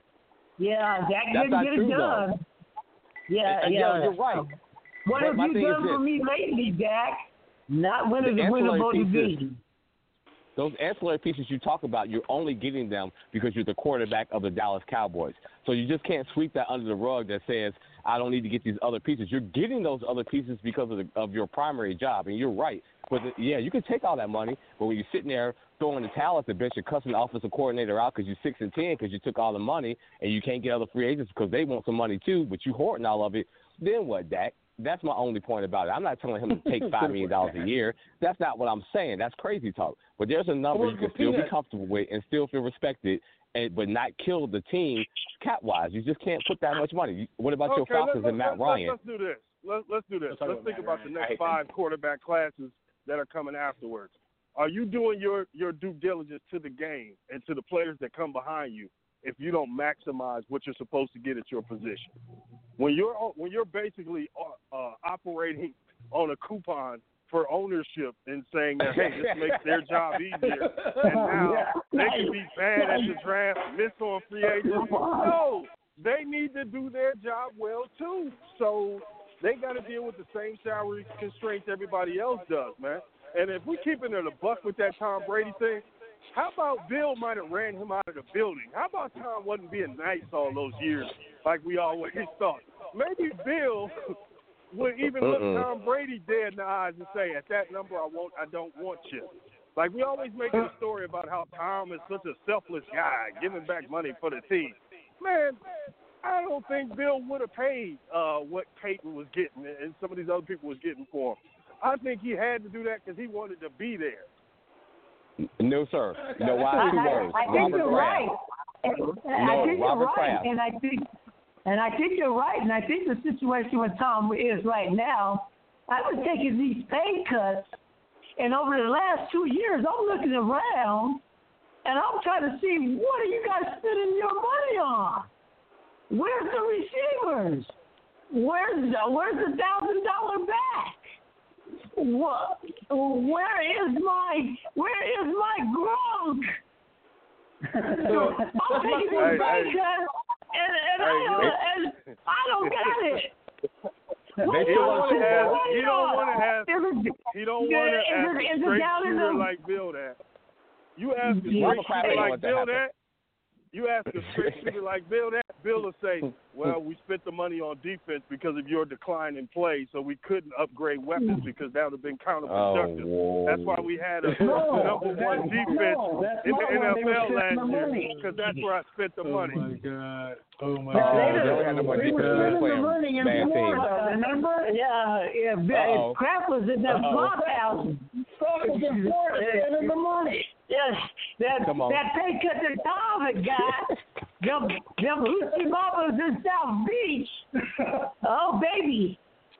Yeah, Dak That's didn't not get true, it done. though. Yeah, And, yeah. You're right. What But have my you thing is done for this. me lately, Dak? Not winning The the winnable ancillary pieces- division. Those ancillary pieces you talk about, you're only getting them because you're the quarterback of the Dallas Cowboys. So you just can't sweep that under the rug that says, I don't need to get these other pieces. You're getting those other pieces because of, the, of your primary job, and you're right. But, the, yeah, you can take all that money, but when you're sitting there throwing the towel at the bench and cussing the offensive coordinator out because you're six and ten because you took all the money and you can't get other free agents because they want some money too, but you hoarding all of it, then what, Dak? That's my only point about it. I'm not telling him to take five million dollars a year. That's not what I'm saying. That's crazy talk. But there's a number you can still be comfortable with and still feel respected, and but not kill the team cap-wise. You just can't put that much money. What about okay, your Falcons let's, and Matt let's, Ryan? Let's do this. Let's, let's do this. Let's, let's let's think about Ryan. the next five quarterback classes that are coming afterwards. Are you doing your, your due diligence to the game and to the players that come behind you if you don't maximize what you're supposed to get at your position? When you're when you're basically uh, operating on a coupon for ownership and saying that, hey, this makes their job easier, and now they can be bad at the draft, miss on free agents. No, they need to do their job well too. So they got to deal with the same salary constraints everybody else does, man. And if we keeping it a buck with that Tom Brady thing, how about Bill might have ran him out of the building? How about Tom wasn't being nice all those years like we always thought? Maybe Bill would even look Uh-uh. Tom Brady dead in the eyes and say, at that number, I won't, I don't want you. Like, we always make a story about how Tom is such a selfless guy, giving back money for the team. Man, I don't think Bill would have paid uh, what Peyton was getting and some of these other people was getting for him. I think he had to do that because he wanted to be there. No, sir. No, why two words? I, I think Robert you're Kraft. right. And, and No, I think Robert you're right. Kraft. And I think, and I think you're right. And I think the situation with Tom is right now. I was taking these pay cuts, and over the last two years, I'm looking around, and I'm trying to see what are you guys spending your money on? Where's the receivers? Where's the, where's the thousand dollar back? What? Where is my Where is my Gronk? I'm taking this Hey, pay hey. cut, and, and, Hey, I don't, hey. and I don't get it. What They do He you don't want want to to have. do? He don't want to have. Is it- He don't Yeah, want to is ask it- a is it straight down in shooter the- like Bill that. You ask a Yeah. straight Kraft shooter ain't like want that Bill happen. that. You ask a straight shooter like Bill that. Bill will say, "Well, we spent the money on defense because of your decline in play, so we couldn't upgrade weapons because that would have been counterproductive. Oh, That's why we had a No, number one that's- defense no, that's in the not why N they F were L spending last the year money. because that's where I spent the money." Oh my God! Oh my No, God! they they were, don't have no more they were defense. They're spending the playing money in bad teams. Florida, remember? Yeah, yeah. Uh-oh. Kraft was in that Uh-oh. flop house. Kraft was in Florida spending the money. Yes, that Come on. that pay cut that Tom had got. them them hoochie mamas in South Beach. Oh baby,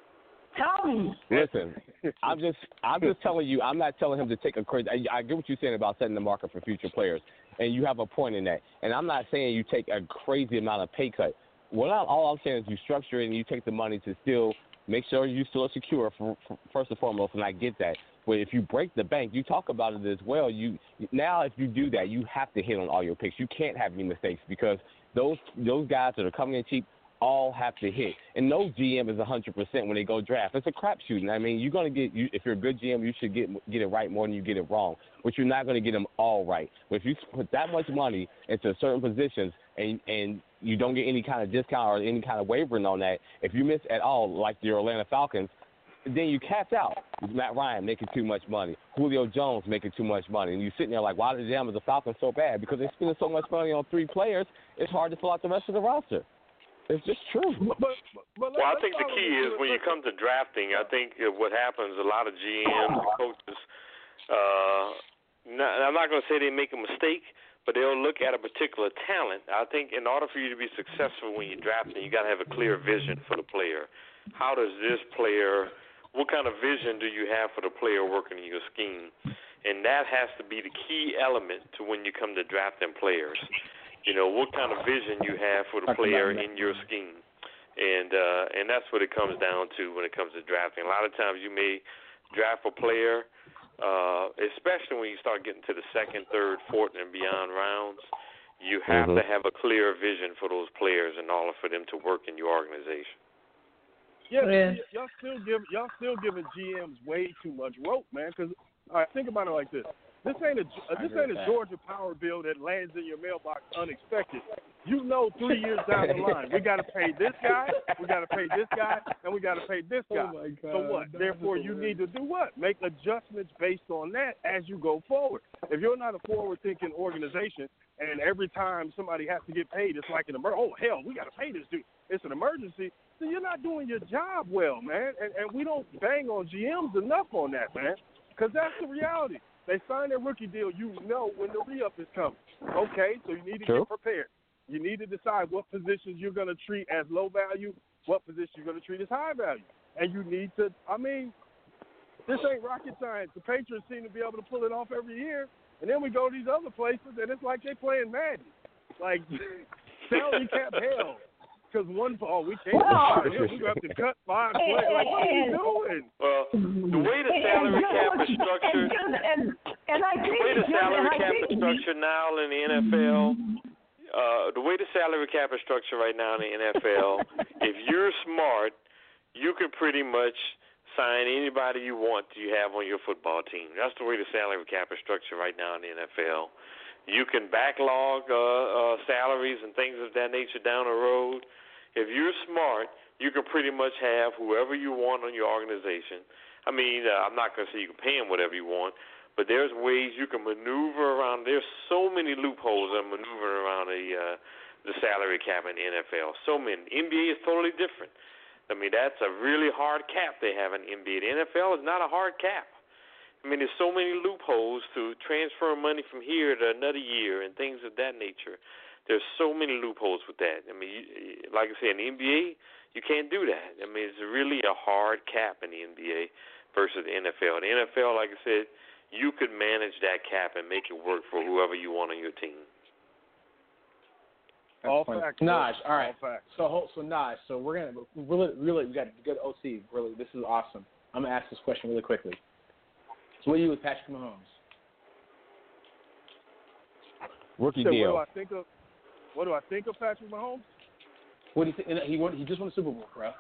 Tommy. Listen, I'm just I'm just telling you, I'm not telling him to take a crazy. I, I get what you're saying about setting the market for future players, and you have a point in that. And I'm not saying you take a crazy amount of pay cut. What I, all I'm saying is you structure it and you take the money to still make sure you still are secure for, for, first and foremost, and I get that. But if you break the bank, you talk about it as well. You now, if you do that, you have to hit on all your picks. You can't have any mistakes because those those guys that are coming in cheap all have to hit. And no G M is one hundred percent when they go draft. It's a crapshoot. I mean, you're going to get you, if you're a good G M, you should get get it right more than you get it wrong. But you're not going to get them all right. But if you put that much money into certain positions and and you don't get any kind of discount or any kind of wavering on that, if you miss at all, like the Atlanta Falcons, then you capped out. Matt Ryan making too much money. Julio Jones making too much money. And you're sitting there like, why the damn is the Falcons so bad? Because they're spending so much money on three players, it's hard to fill out the rest of the roster. It's just true. But, but, but Well, I let's think the follow key this. is when you come to drafting, I think uh, what happens, a lot of G Ms and coaches, uh, not, I'm not going to say they make a mistake, but they'll look at a particular talent. I think in order for you to be successful when you're drafting, you got to have a clear vision for the player. How does this player, what kind of vision do you have for the player working in your scheme? And that has to be the key element to when you come to drafting players. You know, what kind of vision you have for the player in your scheme. And uh, and that's what it comes down to when it comes to drafting. A lot of times you may draft a player, uh, especially when you start getting to the second, third, fourth, and beyond rounds. You have mm-hmm. to have a clear vision for those players in order for them to work in your organization. Yeah, y- y'all still give y'all still giving G Ms way too much rope, man. Because all right, think about it like this: this ain't a uh, this ain't a Georgia power bill that lands in your mailbox unexpected. You know, three years down the line, we got to pay this guy, we got to pay this guy, and we got to pay this guy. Oh my God. So what? Therefore, you need to do what? Make adjustments based on that as you go forward. If you're not a forward-thinking organization, and every time somebody has to get paid, it's like an emergency. Oh hell, we got to pay this dude. It's an emergency. So you're not doing your job well, man. And, and we don't bang on G Ms enough on that, man, because that's the reality. They sign their rookie deal. You know when the re-up is coming. Okay, so you need to True. get prepared. You need to decide what positions you're going to treat as low value, what positions you're going to treat as high value. And you need to, I mean, this ain't rocket science. The Patriots seem to be able to pull it off every year. And then we go to these other places, and it's like they're playing Madden. Like, salary cap hell. Because one, oh, we can't Well, we have to cut five players. Like, what are you doing? Well, the way the salary cap is structured, and, and, and I think, the way the salary and I cap think, is structured now in the N F L, uh, the way the salary cap is structured right now in the N F L, if you're smart, you can pretty much sign anybody you want to have on your football team. That's the way the salary cap is structured right now in the N F L. You can backlog uh, uh, salaries and things of that nature down the road. If you're smart, you can pretty much have whoever you want on your organization. I mean, uh, I'm not going to say you can pay them whatever you want, but there's ways you can maneuver around. There's so many loopholes that maneuver around the uh, the salary cap in the N F L. So many. N B A is totally different. I mean, that's a really hard cap they have in the N B A. The N F L is not a hard cap. I mean, there's so many loopholes to transfer money from here to another year and things of that nature. There's so many loopholes with that. I mean, you, like I said, in the N B A, you can't do that. I mean, it's really a hard cap in the N B A versus the N F L. In the N F L, like I said, you could manage that cap and make it work for whoever you want on your team. All facts. Naj, all right. All facts. So, so Naj, so we're gonna really, really, we got a good O C. Really, this is awesome. I'm gonna ask this question really quickly. So, what do you do with Patrick Mahomes? Rookie So deal. What do I think of? What do I think of Patrick Mahomes? What do you think? He won. He just won the Super Bowl, bro.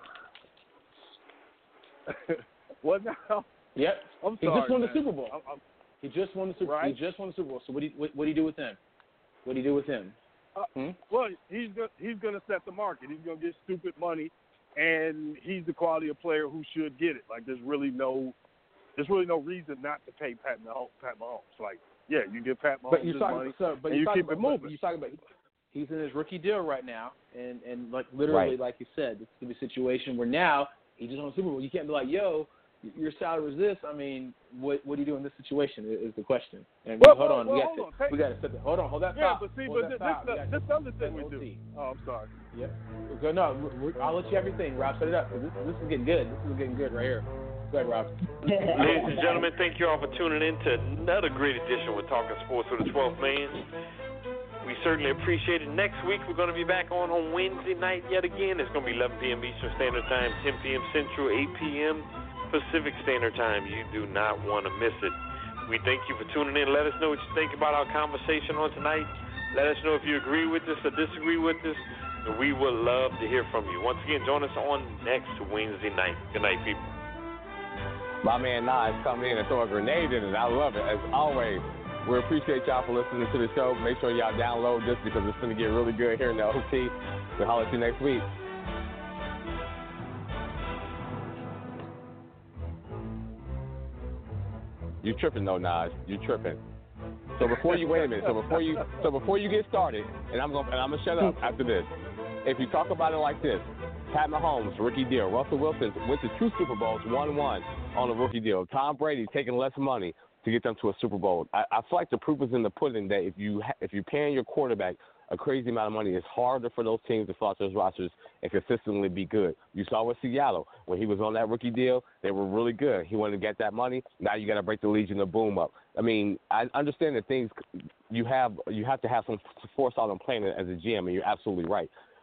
What now? Yep. I'm he sorry, just won man. the Super Bowl. I'm, I'm, he just won the Super. Right. He just won the Super Bowl. So what do you, what, what do you do with him? What do you do with him? Uh, hmm? Well, he's go, he's going to set the market. He's going to get stupid money, and he's the quality of player who should get it. Like there's really no there's really no reason not to pay Pat Mahomes. Pat Mahomes. Like yeah, you give Pat Mahomes But you're his talking, money, so, but and you're you talking keep about, it moving. You're talking about he's in his rookie deal right now, and and like literally, Right. like you said, this could be a situation where now he just won the Super Bowl. You can't be like, yo, your salary is this. I mean, what what do you do in this situation? Is the question. And Well, hold well, on, well, we hold got on. to Take- we got to set that. Hold on, hold that Yeah, thought. but see, hold but that this, thought. We this, got- this other thing we O T. do. Oh, I'm sorry. Yep. Good. No, we- we- I'll let you have everything. Rob, set it up. This this is getting good. This is getting good right here. Go ahead, Rob. Ladies and gentlemen, thank you all for tuning in to another great edition with Talking Sports with the twelfth Man. We certainly appreciate it. Next week, we're going to be back on on Wednesday night yet again. It's going to be eleven p.m. Eastern Standard Time, ten p.m. Central, eight p.m. Pacific Standard Time. You do not want to miss it. We thank you for tuning in. Let us know what you think about our conversation on tonight. Let us know if you agree with us or disagree with us. We would love to hear from you. Once again, join us on next Wednesday night. Good night, people. My man Nas coming in and throw a grenade in it. I love it, as always. We appreciate y'all for listening to the show. Make sure y'all download this because it's going to get really good here in the O T. We'll holler at you next week. You tripping though, Nas. You tripping. So before you wait a minute. So before you so before you get started, and I'm gonna and I'm gonna shut up after this. If you talk about it like this, Pat Mahomes, rookie deal. Russell Wilson went to two Super Bowls, one one on a rookie deal. Tom Brady taking less money to get them to a Super Bowl. I, I feel like the proof is in the pudding that if you ha- if you're paying your quarterback a crazy amount of money, it's harder for those teams to fill out those rosters and consistently be good. You saw with Seattle when he was on that rookie deal, they were really good. He wanted to get that money. Now you got to break the Legion of Boom up. I mean, I understand that things you have you have to have some foresight on playing it as a G M, and you're absolutely right.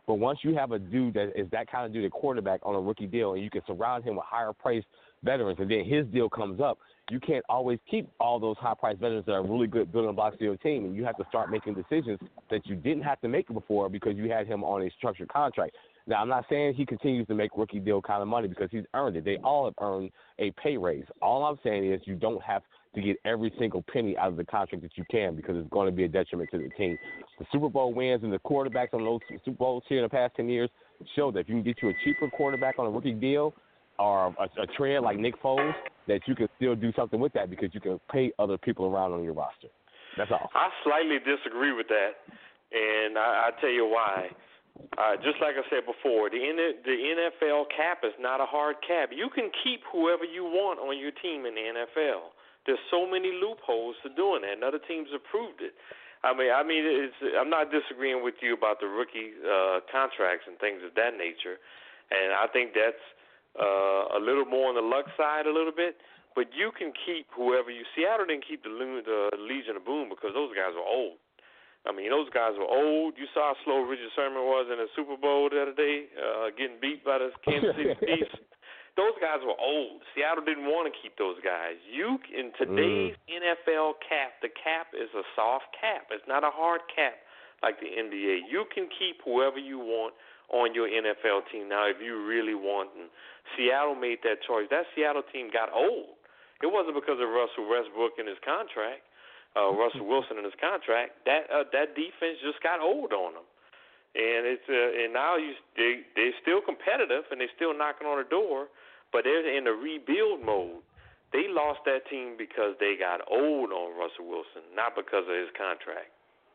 But once you have a dude that is that kind of dude, a quarterback on a rookie deal, and you can surround him with higher-priced veterans, and then his deal comes up, you can't always keep all those high-priced veterans that are really good building blocks to your team, and you have to start making decisions that you didn't have to make before because you had him on a structured contract. Now, I'm not saying he continues to make rookie deal kind of money because he's earned it. They all have earned a pay raise. All I'm saying is you don't have to get every single penny out of the contract that you can because it's going to be a detriment to the team. The Super Bowl wins and the quarterbacks on those Super Bowls here in the past ten years show that if you can get you a cheaper quarterback on a rookie deal or a, a trade like Nick Foles, that you can still do something with that because you can pay other people around on your roster. That's all. I slightly disagree with that, and I, I tell you why. Uh, just like I said before, the, N- the N F L cap is not a hard cap. You can keep whoever you want on your team in the N F L. There's so many loopholes to doing that, and other teams have proved it. I mean, I mean, it's, I'm not disagreeing with you about the rookie uh, contracts and things of that nature, and I think that's uh, a little more on the luck side a little bit. But you can keep whoever you. Seattle didn't keep the, the Legion of Boom because those guys were old. I mean, those guys were old. You saw how slow Richard Sherman was in the Super Bowl the other day, uh, getting beat by the Kansas City Chiefs. Those guys were old. Seattle didn't want to keep those guys. You in today's mm. N F L cap, the cap is a soft cap. It's not a hard cap like the N B A. You can keep whoever you want on your N F L team now if you really want. And Seattle made that choice. That Seattle team got old. It wasn't because of Russell Westbrook and his contract. Uh, Russell Wilson in his contract, that uh, that defense just got old on them, and it's uh, and now you they they're still competitive and they're still knocking on the door, but they're in a rebuild mode. They lost that team because they got old on Russell Wilson, not because of his contract.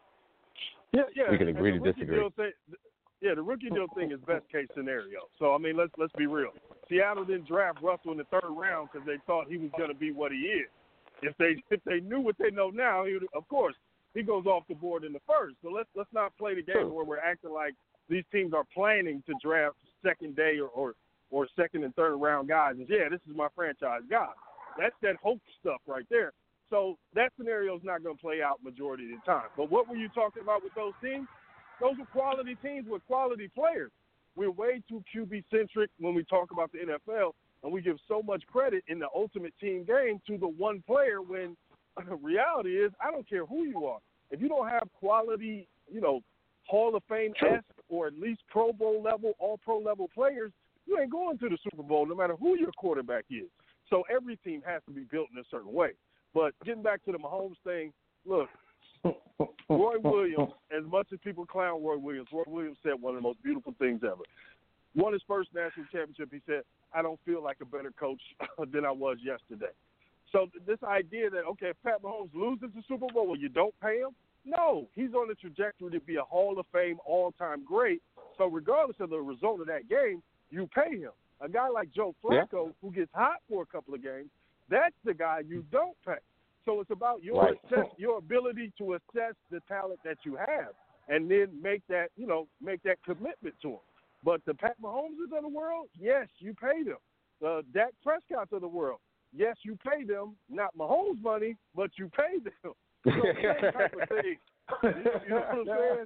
Yeah, yeah. We can agree to disagree. Thing, yeah, the rookie deal thing is best case scenario. So I mean, let's let's be real. Seattle didn't draft Russell in the third round because they thought he was going to be what he is. If they if they knew what they know now, he would, of course, he goes off the board in the first. So let's let's not play the game where we're acting like these teams are planning to draft second day or, or, or second and third round guys. And yeah, this is my franchise guy. That's that hope stuff right there. So that scenario is not going to play out majority of the time. But what were you talking about with those teams? Those are quality teams with quality players. We're way too Q B centric when we talk about the N F L. And we give so much credit in the ultimate team game to the one player when the reality is I don't care who you are. If you don't have quality, you know, Hall of Fame-esque or at least Pro Bowl level, all-pro level players, you ain't going to the Super Bowl no matter who your quarterback is. So every team has to be built in a certain way. But getting back to the Mahomes thing, look, Roy Williams, as much as people clown Roy Williams, Roy Williams said one of the most beautiful things ever. Won his first national championship, he said, I don't feel like a better coach than I was yesterday. So this idea that, okay, if Pat Mahomes loses the Super Bowl, well, you don't pay him? No, he's on the trajectory to be a Hall of Fame all-time great. So regardless of the result of that game, you pay him. A guy like Joe Flacco, yeah. who gets hot for a couple of games, that's the guy you don't pay. So it's about your right. assess, your ability to assess the talent that you have and then make that, you know, make that commitment to him. But the Pat Mahomes of the world, yes, you pay them. The Dak Prescott of the world, yes, you pay them. Not Mahomes money, but you pay them. So same type of thing. You know what I'm saying?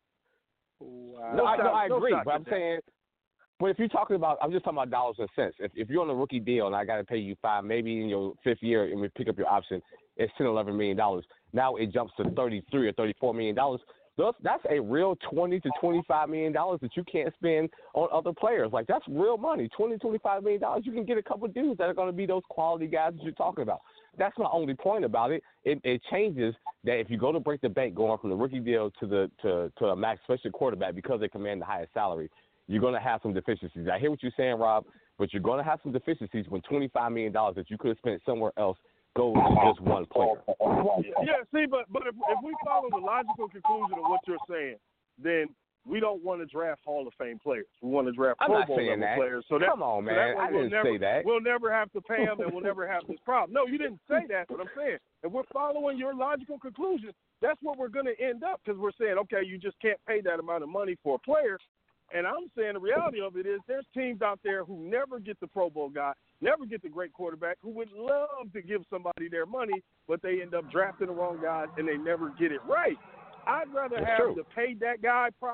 Wow. No, I, no, I agree, no but I'm that. saying, but if you're talking about, I'm just talking about dollars and cents. If, if you're on a rookie deal and I got to pay you five, maybe in your fifth year and we pick up your option, it's ten, eleven million dollars. Now it jumps to thirty-three or thirty-four million dollars. That's a real twenty to twenty-five million dollars that you can't spend on other players. Like, that's real money, twenty, twenty-five million dollars. You can get a couple of dudes that are going to be those quality guys that you're talking about. That's my only point about it. It, it changes that if you go to break the bank going from the rookie deal to the to, to a max, especially quarterback, because they command the highest salary, you're going to have some deficiencies. I hear what you're saying, Rob, but you're going to have some deficiencies when twenty-five million dollars that you could have spent somewhere else goes to just one player. Yeah, see, but but if, if we follow the logical conclusion of what you're saying, then we don't want to draft Hall of Fame players. We want to draft Pro Bowl level that. players. So that, Come on, man. So that I we'll didn't never, say that. We'll never have to pay them, and we'll never have this problem. No, you didn't say that. But I'm saying, if we're following your logical conclusion, that's what we're going to end up, because we're saying, okay, you just can't pay that amount of money for a player. And I'm saying the reality of it is there's teams out there who never get the Pro Bowl guy, never get the great quarterback, who would love to give somebody their money, but they end up drafting the wrong guys and they never get it right. I'd rather That's have true. the pay that guy problem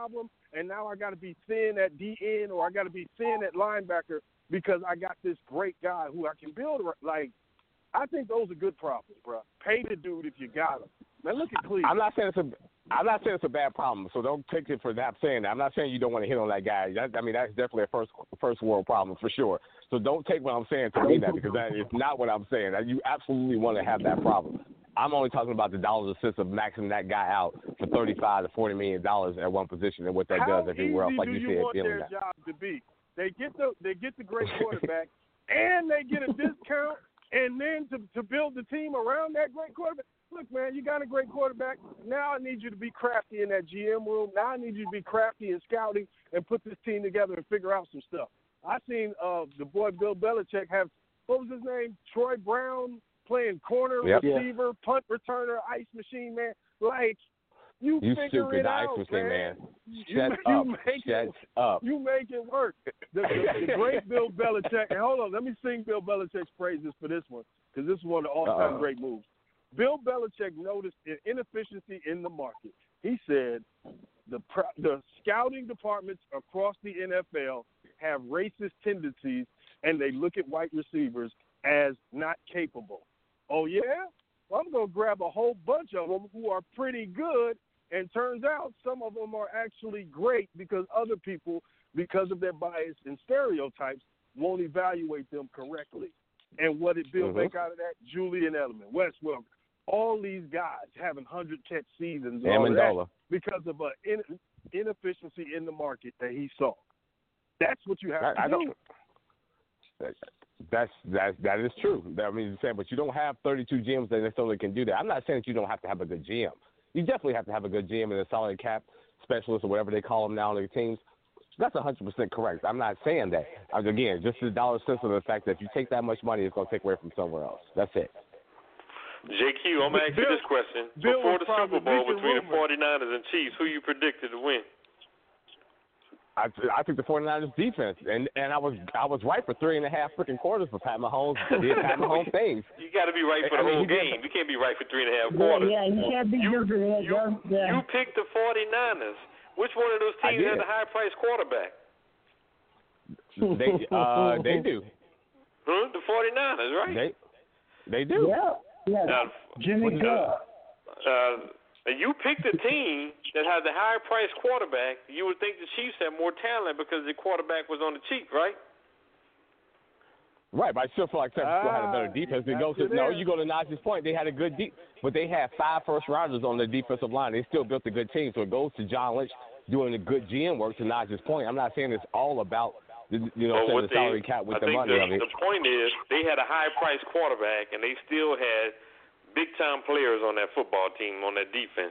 and now I got to be thin at D N or I got to be thin at linebacker because I got this great guy who I can build. Like, I think those are good problems, bro. Pay the dude if you got him. Man, look at Cleveland. I'm not saying it's a, I'm not saying it's a bad problem, so don't take it for that saying that. I'm not saying you don't want to hit on that guy. That, I mean, that's definitely a first first world problem for sure. So don't take what I'm saying to mean that, because that is not what I'm saying. You absolutely want to have that problem. I'm only talking about the dollars and cents of maxing that guy out for thirty-five to forty million dollars at one position and what that How does everywhere else, like do you you said. want their that. job to be? They get the they get the great quarterback, and they get a discount, and then to to build the team around that great quarterback. Look, man, you got a great quarterback. Now I need you to be crafty in that G M room. Now I need you to be crafty in scouting and put this team together and figure out some stuff. I seen uh, the boy Bill Belichick have, what was his name, Troy Brown playing corner, yep. receiver, punt returner, ice machine, man. Like, you, you figure stupid it out, ice machine, man. You, Shut make, up. You make Shut it, up. You make it work. The, the, the great Bill Belichick. And hold on, let me sing Bill Belichick's praises for this one, because this is one of the all-time Uh-oh. great moves. Bill Belichick noticed an inefficiency in the market. He said the the scouting departments across the N F L have racist tendencies, and they look at white receivers as not capable. Oh, yeah? Well, I'm going to grab a whole bunch of them who are pretty good, and turns out some of them are actually great because other people, because of their bias and stereotypes, won't evaluate them correctly. And what did Bill mm-hmm. make out of that? Julian Edelman, Wes Welker, all these guys having hundred-catch seasons and all that because of an in, inefficiency in the market that he saw. That's what you have I, to I do. Don't, that's that that is true. I mean, you're saying, but you don't have thirty-two G Ms that necessarily can do that. I'm not saying that you don't have to have a good G M. You definitely have to have a good G M and a solid cap specialist or whatever they call them now on their teams. That's one hundred percent correct. I'm not saying that. Again, just the dollar sense of the fact that if you take that much money, it's going to take away from somewhere else. That's it. J Q, I'm going to ask Bill, you this question. Bill Before the Super Bowl between rumor. the forty-niners and Chiefs, who you predicted to win? I, I think the forty-niners defense, and and I was I was right for three and a half freaking quarters for Pat Mahomes. Did Pat Mahomes things? You got to be right for the I mean, whole did, game. You can't be right for three and a half quarters. Yeah, you can't be you, good for that. You, yeah. you picked the forty-niners. Which one of those teams has a high-priced quarterback? They uh they do. Huh? The forty-niners, right? They they do. Yeah. Yeah. Now, Jimmy G. Uh, you picked a team that has a higher priced quarterback. You would think the Chiefs had more talent because the quarterback was on the cheap, right? Right, but I still feel like San Francisco had a better defense. It goes to, no, you go to Najee's point. They had a good deep, but they had five first rounders on their defensive line. They still built a good team. So it goes to John Lynch doing the good G M work. To Najee's point, I'm not saying it's all about the, you know, well, the salary cap with I the think money the, of it. the point is they had a high priced quarterback and they still had big time players on that football team on that defense.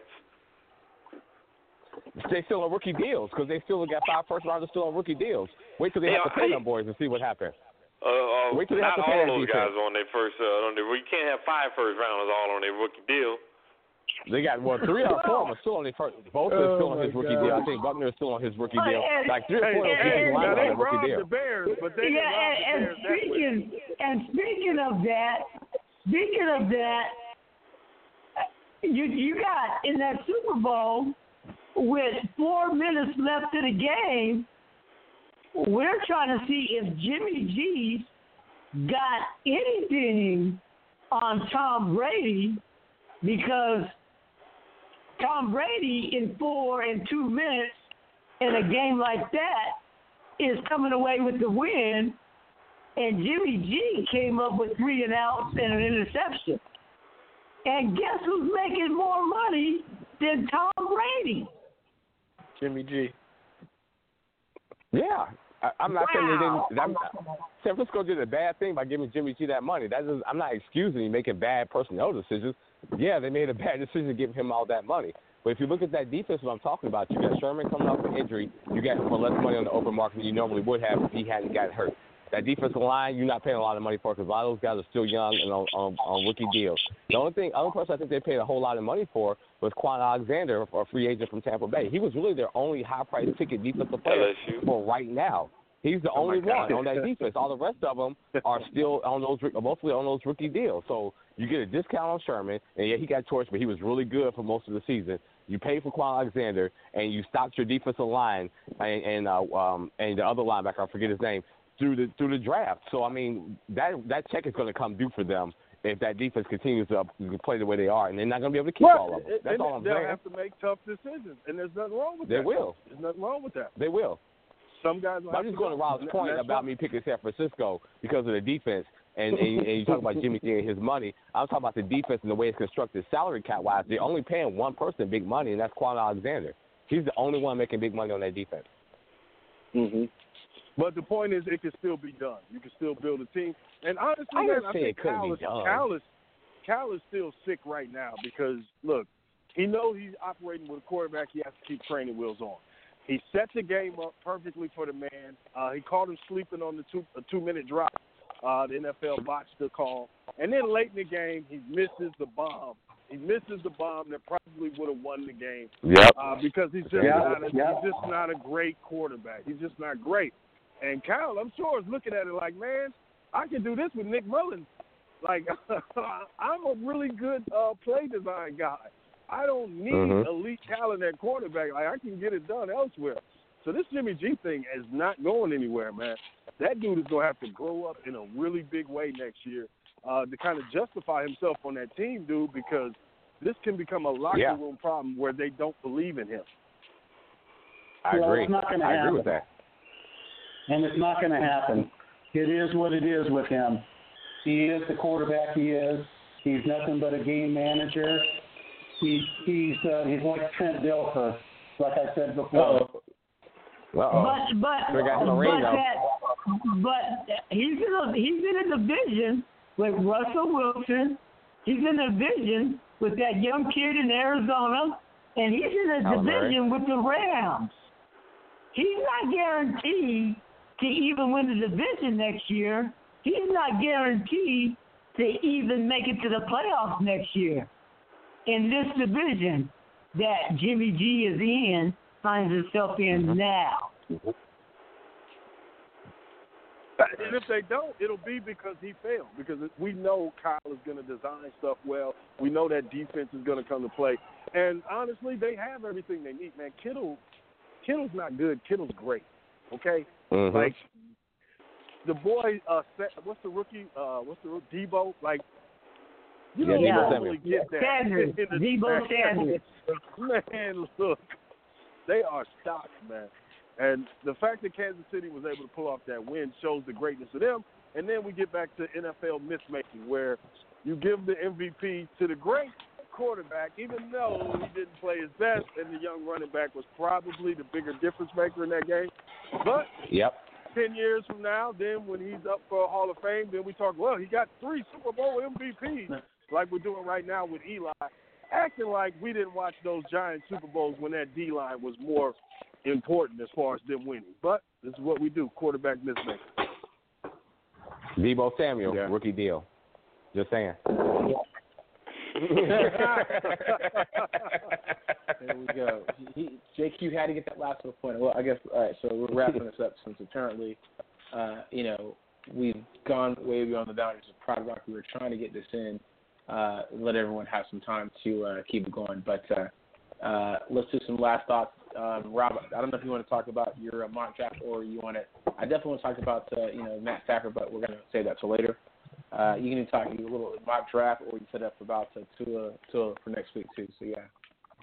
They still on rookie deals because they still got five first rounders still on rookie deals. Wait till they Yeah, have to pay I- them boys and see what happens. Uh, uh, Wait till they not have to pay all that those defense. guys on their first. Uh, on their, you can't have five first rounders all on their rookie deal. They got well three or four are still on their first. Both are still Oh, on his my rookie God. deal. I think Buckner is still on his rookie Oh, deal. and- Like three or Hey, four of those hey, defensive now linemen they on a rookie robbed deal. the Bears, but they Yeah, didn't rob and, the and Bears that way. speaking and speaking of that, speaking of that, you you got in that Super Bowl with four minutes left in the game. We're trying to see if Jimmy G got anything on Tom Brady, because Tom Brady in four and two minutes in a game like that is coming away with the win, and Jimmy G came up with three and outs and an interception. And guess who's making more money than Tom Brady? Jimmy G. Yeah, I, I'm not saying they Wow. didn't. I'm, San Francisco did a bad thing by giving Jimmy G that money. That is, I'm not excusing him making bad personnel decisions. Yeah, they made a bad decision giving him all that money. But if you look at that defense, what I'm talking about, you got Sherman coming off an injury. You got him for less money on the open market than you normally would have if he hadn't gotten hurt. That defensive line, you're not paying a lot of money for because a lot of those guys are still young and on, on, on rookie deals. The only thing, other person I think they paid a whole lot of money for was Quan Alexander, a free agent from Tampa Bay. He was really their only high-priced ticket defensive player L S U. for right now. He's the Oh only my God. one on that defense. All the rest of them are still on those, mostly on those rookie deals. So you get a discount on Sherman, and yeah, he got torched, but he was really good for most of the season. You paid for Quan Alexander, and you stopped your defensive line and and, uh, um, and the other linebacker, I forget his name, through the through the draft. So I mean, that that check is going to come due for them if that defense continues to play the way they are, and they're not going to be able to keep Right. all of them. That's and all I'm they'll saying. have to make tough decisions, and there's nothing wrong with They that. will. There's nothing wrong with that. They will. Some guys will But I'm have just to going to go, Rob's and point that's about fine. me picking San Francisco because of the defense, and, and, and you talk about Jimmy G and his money. I was talking about the defense and the way it's constructed salary cap-wise. They're only paying one person big money, and that's Quan Alexander. He's the only one making big money on that defense. Mm-hmm. But the point is, it can still be done. You can still build a team. And honestly, I man, didn't I say think it couldn't Cal be is, done. Cal, is, Cal is still sick right now because, look, he knows he's operating with a quarterback he has to keep training wheels on. He set the game up perfectly for the man. Uh, he caught him sleeping on the two, a two-minute drop. Uh, the N F L botched the call. And then late in the game, he misses the bomb. He misses the bomb that probably would have won the game. Yep. Uh, because he's just, Yep. not a, Yep. he's just not a great quarterback. He's just not great. And Kyle, I'm sure, is looking at it like, man, I can do this with Nick Mullins. Like, I'm a really good uh, play design guy. I don't need Mhm. elite talent at quarterback. Like, I can get it done elsewhere. So this Jimmy G thing is not going anywhere, man. That dude is going to have to grow up in a really big way next year uh, to kind of justify himself on that team, dude, because this can become a locker Yeah. room problem where they don't believe in him. I Well, agree. it's not gonna I agree happen. with that. And it's not going to happen. It is what it is with him. He is the quarterback he is. He's nothing but a game manager. He, he's uh, he's like Trent Dilfer, like I said before. Uh-oh. Uh-oh. But but We got him a but ring, though. that but he's in a he's in a division with Russell Wilson. He's in a division with that young kid in Arizona, and he's in a Kyler Murray. division with the Rams. He's not guaranteed to even win the division next year. He's not guaranteed to even make it to the playoffs next year. In this division that Jimmy G is in, finds himself in Mm-hmm. now. And if they don't, it'll be because he failed. Because we know Kyle is going to design stuff well. We know that defense is going to come to play. And honestly, they have everything they need, man. Kittle, Kittle's not good. Kittle's great. Okay, Mhm. like the boy. Uh, what's the rookie? Uh, what's the rookie? Debo? Like you Yeah, don't Debo normally Samuel. get that. Sanders, in the- Debo Sanders. Man, look, they are stocked, man. And the fact that Kansas City was able to pull off that win shows the greatness of them. And then we get back to N F L myth-making, where you give the M V P to the great quarterback, even though he didn't play his best, and the young running back was probably the bigger difference maker in that game. But Yep. ten years from now, then when he's up for a Hall of Fame, then we talk, well, he got three Super Bowl M V Ps, like we're doing right now with Eli, acting like we didn't watch those giant Super Bowls when that D-line was more important as far as them winning. But this is what we do, quarterback mismatch. Debo Samuel, Yeah. rookie deal. Just saying. There we go. He, he, J Q had to get that last little point. Well, I guess, all right, so we're wrapping this up since apparently, uh, you know, we've gone way beyond the boundaries of Pride Rock. We were trying to get this in, uh, let everyone have some time to uh, keep it going. But uh, uh, let's do some last thoughts. Um, Rob, I don't know if you want to talk about your uh, mock draft or you want to – I definitely want to talk about, uh, you know, Matt Stafford, but we're going to save that till later. Uh, you can talk a little mock draft, or you can set up about uh, Tua, Tua for next week too. So yeah.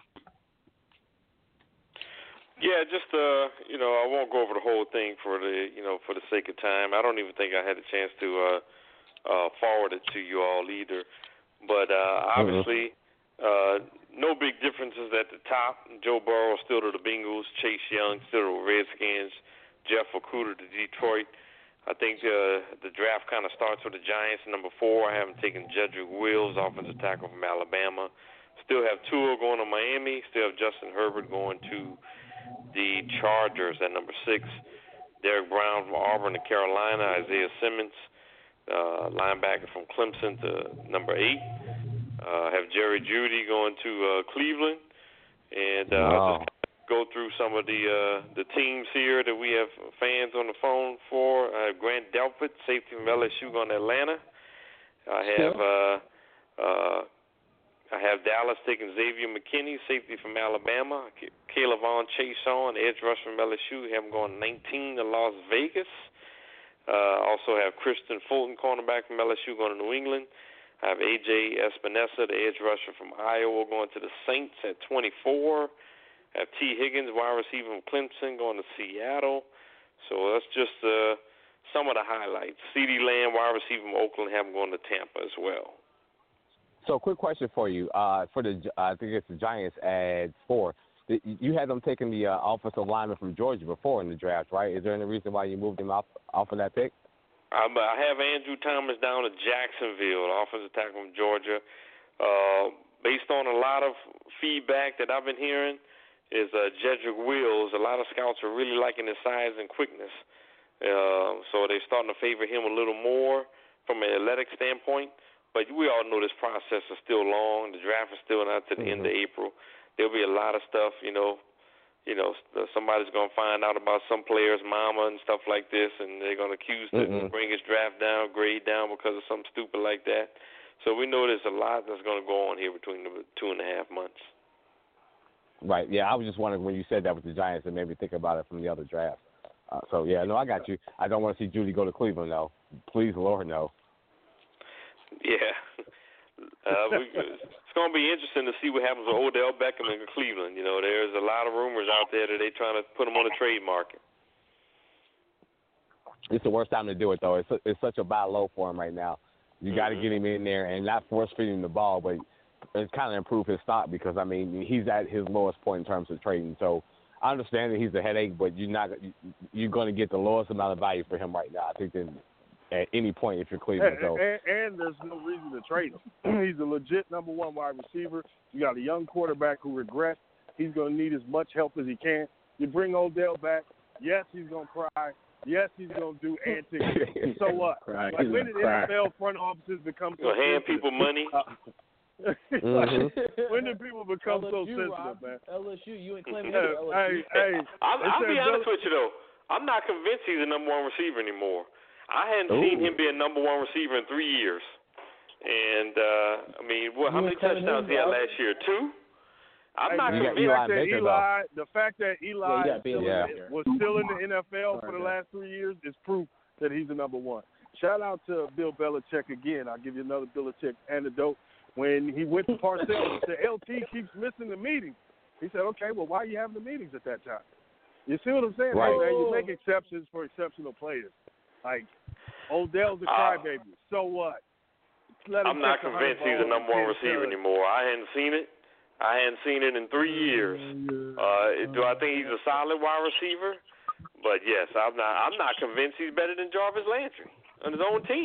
Yeah, just uh, you know, I won't go over the whole thing for the, you know, for the sake of time. I don't even think I had a chance to uh, uh, forward it to you all either. But uh, obviously, uh, no big differences at the top. Joe Burrow still to the Bengals, Chase Young still to the Redskins, Jeff Okudah to Detroit. I think uh, the draft kind of starts with the Giants. Number four, I haven't taken Jedrick Wills, offensive tackle from Alabama. Still have Tua going to Miami. Still have Justin Herbert going to the Chargers at number six. Derek Brown from Auburn to Carolina. Isaiah Simmons, uh, linebacker from Clemson, to number eight. Uh, have Jerry Jeudy going to uh, Cleveland. And uh, Wow. just go through some of the uh, the teams here that we have fans on the phone for. I have Grant Delpit, safety from L S U, going to Atlanta. I have uh, uh, I have Dallas taking Xavier McKinney, safety from Alabama. Kaylavon Chason, edge rusher from L S U, have him going nineteen to Las Vegas. Uh, also have Kristen Fulton, cornerback from L S U, going to New England. I have A J Espinosa, the edge rusher from Iowa, going to the Saints at twenty-four. I have T. Higgins, wide receiver from Clemson, going to Seattle. So that's just uh, some of the highlights. CeeDee Lamb, wide receiver from Oakland, have him going to Tampa as well. So, quick question for you. Uh, for the, I think it's the Giants at four. You had them taking the uh, offensive lineman from Georgia before in the draft, right? Is there any reason why you moved him off off of that pick? Um, I have Andrew Thomas down to Jacksonville, the offensive tackle from Georgia. Uh, based on a lot of feedback that I've been hearing, is uh, Jedrick Wills. A lot of scouts are really liking his size and quickness, uh, so they're starting to favor him a little more from an athletic standpoint. But we all know this process is still long. The draft is still not to the mm-hmm. end of April. There'll be a lot of stuff, you know. You know, somebody's going to find out about some player's mama and stuff like this, and they're going to accuse him, bring his draft down, grade down because of something stupid like that. So we know there's a lot that's going to go on here between the two and a half months. Right. Yeah, I was just wondering when you said that with the Giants, it made me think about it from the other draft. Uh, so, yeah, no, I got you. I don't want to see Judy go to Cleveland, though. Please, Lord, no. Yeah. Uh, we, it's going to be interesting to see what happens with Odell Beckham in Cleveland. You know, there's a lot of rumors out there that they're trying to put him on the trade market. It's the worst time to do it, though. It's it's such a buy low for him right now. You mm-hmm. got to get him in there and not force feeding the ball, but it's kind of improve his stock because, I mean, he's at his lowest point in terms of trading. So I understand that he's a headache, but you're not you're going to get the lowest amount of value for him right now. I think that at any point if you're Cleveland. And, so. and, and there's no reason to trade him. He's a legit number one wide receiver. You got a young quarterback who regrets. He's going to need as much help as he can. You bring Odell back. Yes, he's going to cry. Yes, he's going to do antics. So what? Like, when did N F L front offices become so You'll hand people money? Uh, mm-hmm. When did people become L S U, so sensitive, Rob. man? L S U, you ain't claiming hey, L S U. Hey, hey, I'll, I'll be honest Bill- with you, though. I'm not convinced he's a number one receiver anymore. I hadn't Ooh. seen him be a number one receiver in three years. And, uh, I mean, what, how many touchdowns he had last year? Two? I'm hey, not man, convinced. The fact, that Baker, Eli, the fact that Eli yeah, still yeah. in, was still in the N F L for the last three years is proof that he's the number one. Shout out to Bill Belichick again. I'll give you another Belichick anecdote. When he went to Parcells and said, L T keeps missing the meetings. He said, okay, well, why are you having the meetings at that time? You see what I'm saying? Right. Hey, man, you make exceptions for exceptional players. Like, Odell's a Uh, crybaby. So what? Let him I'm not catch a convinced he's a hundred number one balls and receiver get it. anymore. I hadn't seen it. I hadn't seen it in three years. Uh, do I think he's a solid wide receiver? But yes, I'm not. I'm not convinced he's better than Jarvis Landry on his own team.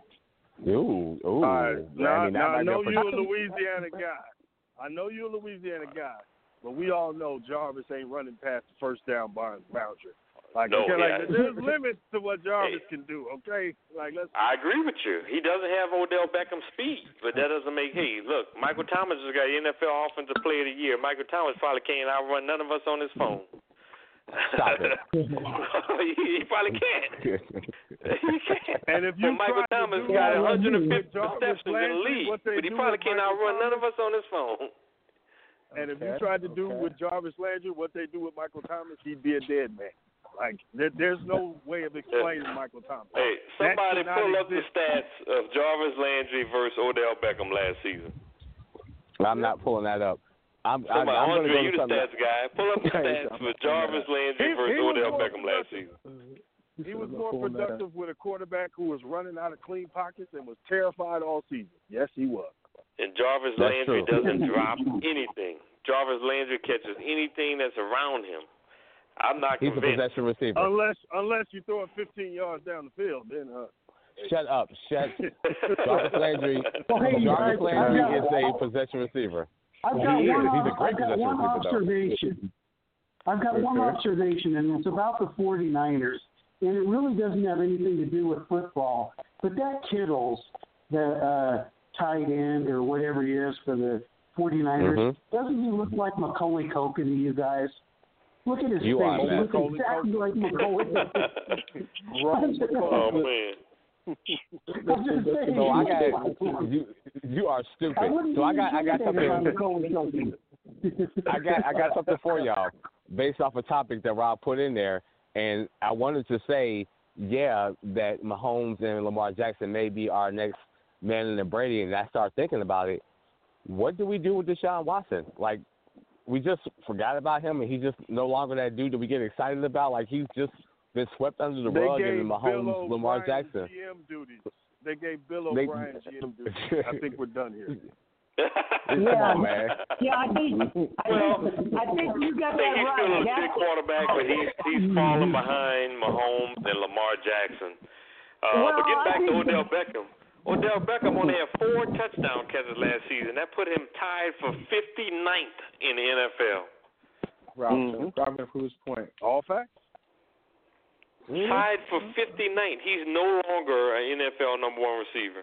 Ooh, ooh. All right. Now, I, mean, now, I know for- you're a Louisiana guy. I know you're a Louisiana guy. But we all know Jarvis ain't running past the first down boundary. Like, No, okay, yeah. like there's limits to what Jarvis Hey. can do, okay? Like, let's. I agree with you. He doesn't have Odell Beckham's speed, but that doesn't make. Hey, look, Michael Thomas has got N F L Offensive Player of the Year. Michael Thomas probably can't outrun none of us on his phone. Stop it. he, he probably can't. he can't. And if you But Michael tried to Thomas do got what one hundred fifty Jarvis receptions in the Landry, league, what they but he do probably with can't Michael outrun none Thomas- of us on his phone. And if Okay, you tried to do okay. with Jarvis Landry what they do with Michael Thomas, he'd be a dead man. Like, there, there's no way of explaining Michael Thomas. Hey, That somebody should not pull up the exist. stats of Jarvis Landry versus Odell Beckham last season. I'm not pulling that up. I'm, I'm, Somebody, I'm going to Andre, go you to the something. stats guy. Pull up the Okay, stats so- for Jarvis Landry He- versus he was Odell more Beckham last productive. season. He was more productive with a quarterback who was running out of clean pockets and was terrified all season. Yes, he was. And Jarvis That's Landry true. doesn't drop anything. Jarvis Landry catches anything that's around him. I'm not He's a convinced. possession receiver. Unless unless you throw it fifteen yards down the field, then uh, Shut up. Shut. Jarvis Landry. Well, hey, Jarvis I- Landry I've is got- a possession receiver. I've He got is. one, He's a great I've got possession one receiver, though. observation. I've got one Okay. observation, and it's about the 49ers. And it really doesn't have anything to do with football. But that Kittles, the uh, tight end or whatever he is for the 49ers, Mhm. doesn't he look like Macaulay Culkin to you guys? Look at his You face. are, man. Look exactly like McCoy. Oh man. So I got you. You are stupid. So I got I got something. I got I got something for y'all based off a topic that Rob put in there, and I wanted to say, yeah, that Mahomes and Lamar Jackson may be our next Manning and Brady, and I started thinking about it. What do we do with Deshaun Watson? Like, we just forgot about him, and he's just no longer that dude that we get excited about. Like, he's just been swept under the they rug gave in Mahomes, Bill Lamar O'Brien Jackson. G M duties. They gave Bill They- O'Brien G M duties. I think we're done here. Come on, man. Yeah, I think. Well, I think you got I think that he's right. still a That's- legit quarterback, but he's he's falling behind Mahomes and Lamar Jackson. Uh, Well, but getting back I to think Odell Beckham, Odell Beckham only had four touchdown catches last season. That put him tied for fifty-ninth in the N F L. Robinson, mm-hmm. Robinson proves his point. All facts. Mm-hmm. Tied for fifty-ninth. He's no longer an N F L number one receiver.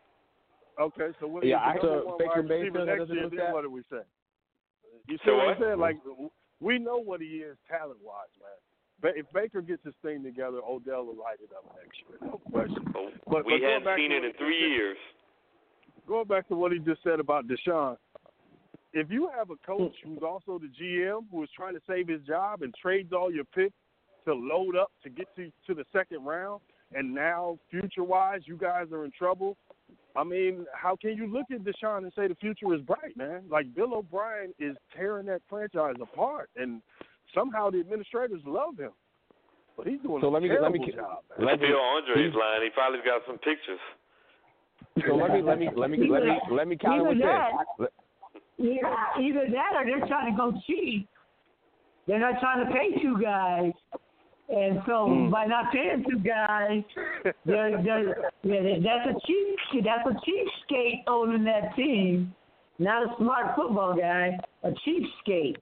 Okay, so what Yeah, is the I number so one Baker wide receiver Mayfield, that next doesn't year, look then that. what do we say? You see So what what? I'm saying? Like, we know what he is talent-wise, man. But if Baker gets his thing together, Odell will light it up next year, no question. But, we but going hadn't back seen to it what in he three just said- years. Going back to what he just said about Deshaun, if you have a coach who's also the G M who is trying to save his job and trades all your picks to load up to get to, to the second round, and now future-wise you guys are in trouble, I mean, how can you look at Deshaun and say the future is bright, man? Like, Bill O'Brien is tearing that franchise apart, and somehow the administrators love him. But he's doing So a let me terrible let me job, man. let me Bill Andre's line. He probably got some pictures. so let me let me let me let me let me counter with this. Either, either that or they're trying to go cheap. They're not trying to pay two guys. And so mm. by not paying two guys, they're, they're, they're, that's a cheap that's a cheapskate owning that team. Not a smart football guy, a cheapskate.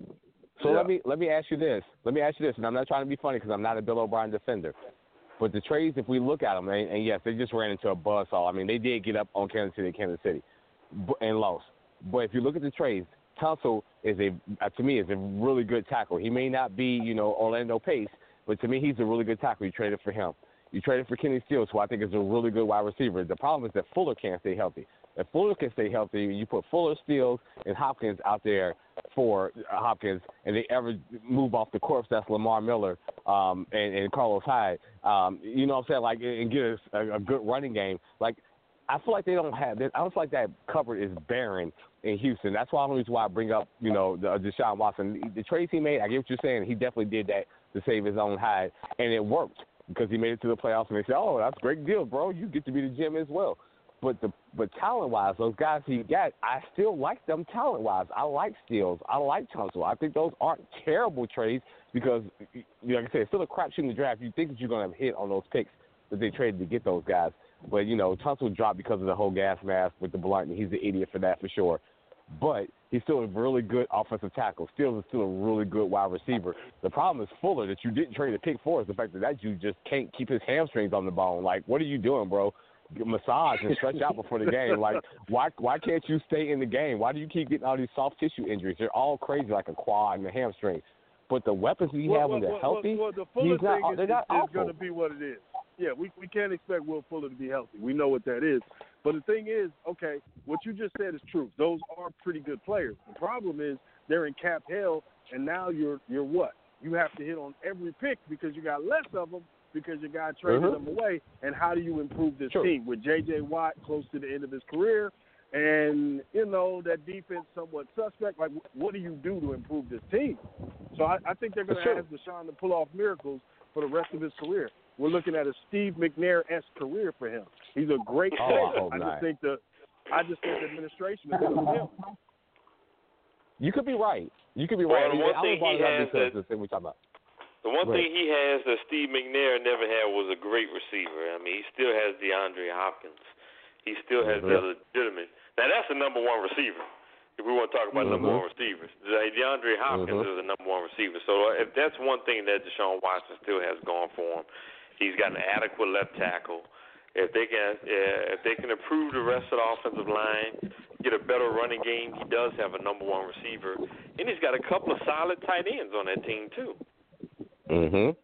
So yeah. let me let me ask you this. Let me ask you this, and I'm not trying to be funny because I'm not a Bill O'Brien defender. But the trades, if we look at them, and, and yes, they just ran into a buzzsaw. I mean, they did get up on Kansas City, Kansas City, and lost. But if you look at the trades, Tunsil is a uh, to me is a really good tackle. He may not be, you know, Orlando Pace, but to me he's a really good tackle. You traded for him. You traded for Kenny Stills, who I think is a really good wide receiver. The problem is that Fuller can't stay healthy. If Fuller can stay healthy, you put Fuller, Stills, and Hopkins out there for uh, Hopkins, and they ever move off the corpse, that's Lamar Miller um, and, and Carlos Hyde. Um, you know what I'm saying? Like, and get a, a good running game. Like, I feel like they don't have – I don't feel like that cupboard is barren in Houston. That's why the reason why I bring up, you know, the, Deshaun Watson. The trades he made, I get what you're saying. He definitely did that to save his own hide, and it worked because he made it to the playoffs, and they said, oh, that's a great deal, bro. You get to be the G M as well. But the but talent-wise, those guys he got, I still like them talent-wise. I like Stills. I like Tunsil. I think those aren't terrible trades because, you know, like I said, it's still a crapshoot in the draft. You think that you're going to have hit on those picks that they traded to get those guys. But, you know, Tunsil dropped because of the whole gas mask with the blunt, and he's the idiot for that for sure. But he's still a really good offensive tackle. Stills is still a really good wide receiver. The problem is Fuller that you didn't trade a pick for is the fact that that you just can't keep his hamstrings on the bone. Like, what are you doing, bro? Massage and stretch out before the game. Like, why why can't you stay in the game? Why do you keep getting all these soft tissue injuries? They're all crazy, like a quad and a hamstring. But the weapons we well, have well, when they're well, healthy, well, well, the Fuller he's not, thing they're is, not is, is awful. going to be what it is. Yeah, we we can't expect Will Fuller to be healthy. We know what that is. But the thing is, okay, what you just said is true. Those are pretty good players. The problem is they're in cap hell, and now you're you're what? You have to hit on every pick because you got less of them because your guy traded mm-hmm. them away. And how do you improve this True. team with J J Watt close to the end of his career? And, you know, that defense somewhat suspect. Like, what do you do to improve this team? So I, I think they're going to ask Deshaun to pull off miracles for the rest of his career. We're looking at a Steve McNair-esque career for him. He's a great oh, player. I, hope I not. just think the I just think the administration is going to him. You could be right. You could be well, right. The one thing he has because that, the thing we talking about. The one right. thing he has that Steve McNair never had was a great receiver. I mean, he still has DeAndre Hopkins. He still has mm-hmm. that legitimate. Now, that's the number one receiver. If we want to talk about mm-hmm. number one receivers, DeAndre Hopkins mm-hmm. is the number one receiver. So if that's one thing that Deshaun Watson still has going for him, he's got an adequate left tackle. If they can, uh, if they can improve the rest of the offensive line, get a better running game. He does have a number one receiver, and he's got a couple of solid tight ends on that team too. Mhm.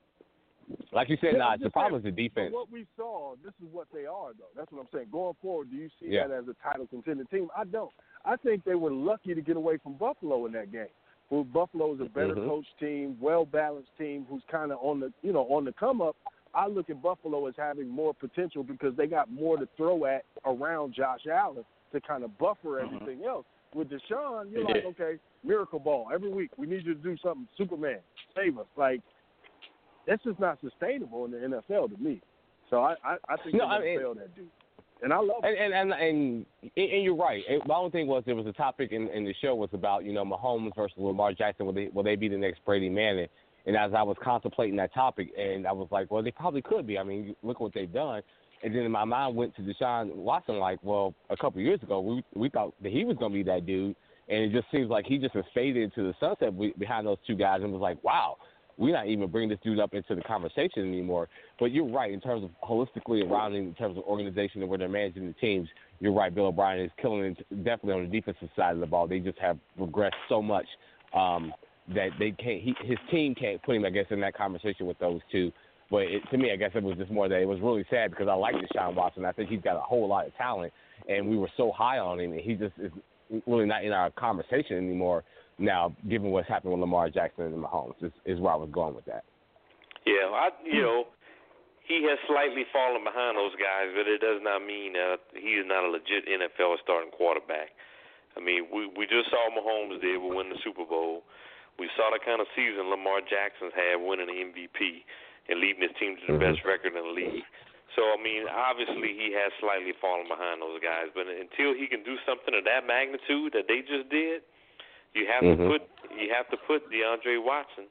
Like you said, Yeah, nah, I'm the just problem saying, is the defense. What we saw, this is what they are, though. That's what I'm saying. Going forward, do you see Yeah. that as a title contending team? I don't. I think they were lucky to get away from Buffalo in that game. Well, Buffalo is a better Mhm. coached team, well balanced team, who's kind of on the you know on the come up. I look at Buffalo as having more potential because they got more to throw at around Josh Allen to kind of buffer everything else. With Deshaun, you're They like, did. okay, miracle ball every week. We need you to do something. Superman, save us. Like, that's just not sustainable in the N F L to me. So I, I, I think No, they're I going to mean- fail that dude. And I love And him. and and, and, and you're right. And the only thing was there was a topic in, in the show was about you know Mahomes versus Lamar Jackson. Will they will they be the next Brady Manning? And as I was contemplating that topic, and I was like, well, they probably could be. I mean, look what they've done. And then my mind went to Deshaun Watson. Like, well, a couple of years ago, we we thought that he was going to be that dude, and it just seems like he just has faded into the sunset behind those two guys, and was like, wow. We're not even bringing this dude up into the conversation anymore. But you're right in terms of holistically around in terms of organization and where they're managing the teams. You're right. Bill O'Brien is killing it definitely on the defensive side of the ball. They just have regressed so much um, that they can't. He, his team can't put him, I guess, in that conversation with those two. But it, to me, I guess it was just more that it was really sad because I like Deshaun Watson. I think he's got a whole lot of talent, and we were so high on him, and he just is really not in our conversation anymore. Now, given what's happened with Lamar Jackson and Mahomes, is, is where I was going with that. Yeah, I you know he has slightly fallen behind those guys, but it does not mean uh, he is not a legit N F L starting quarterback. I mean, we we just saw Mahomes did we win the Super Bowl. We saw the kind of season Lamar Jackson's had, winning the M V P and leading his team to the best record in the league. So, I mean, obviously he has slightly fallen behind those guys, but until he can do something of that magnitude that they just did, you have Mm-hmm. to put you have to put DeAndre Watson,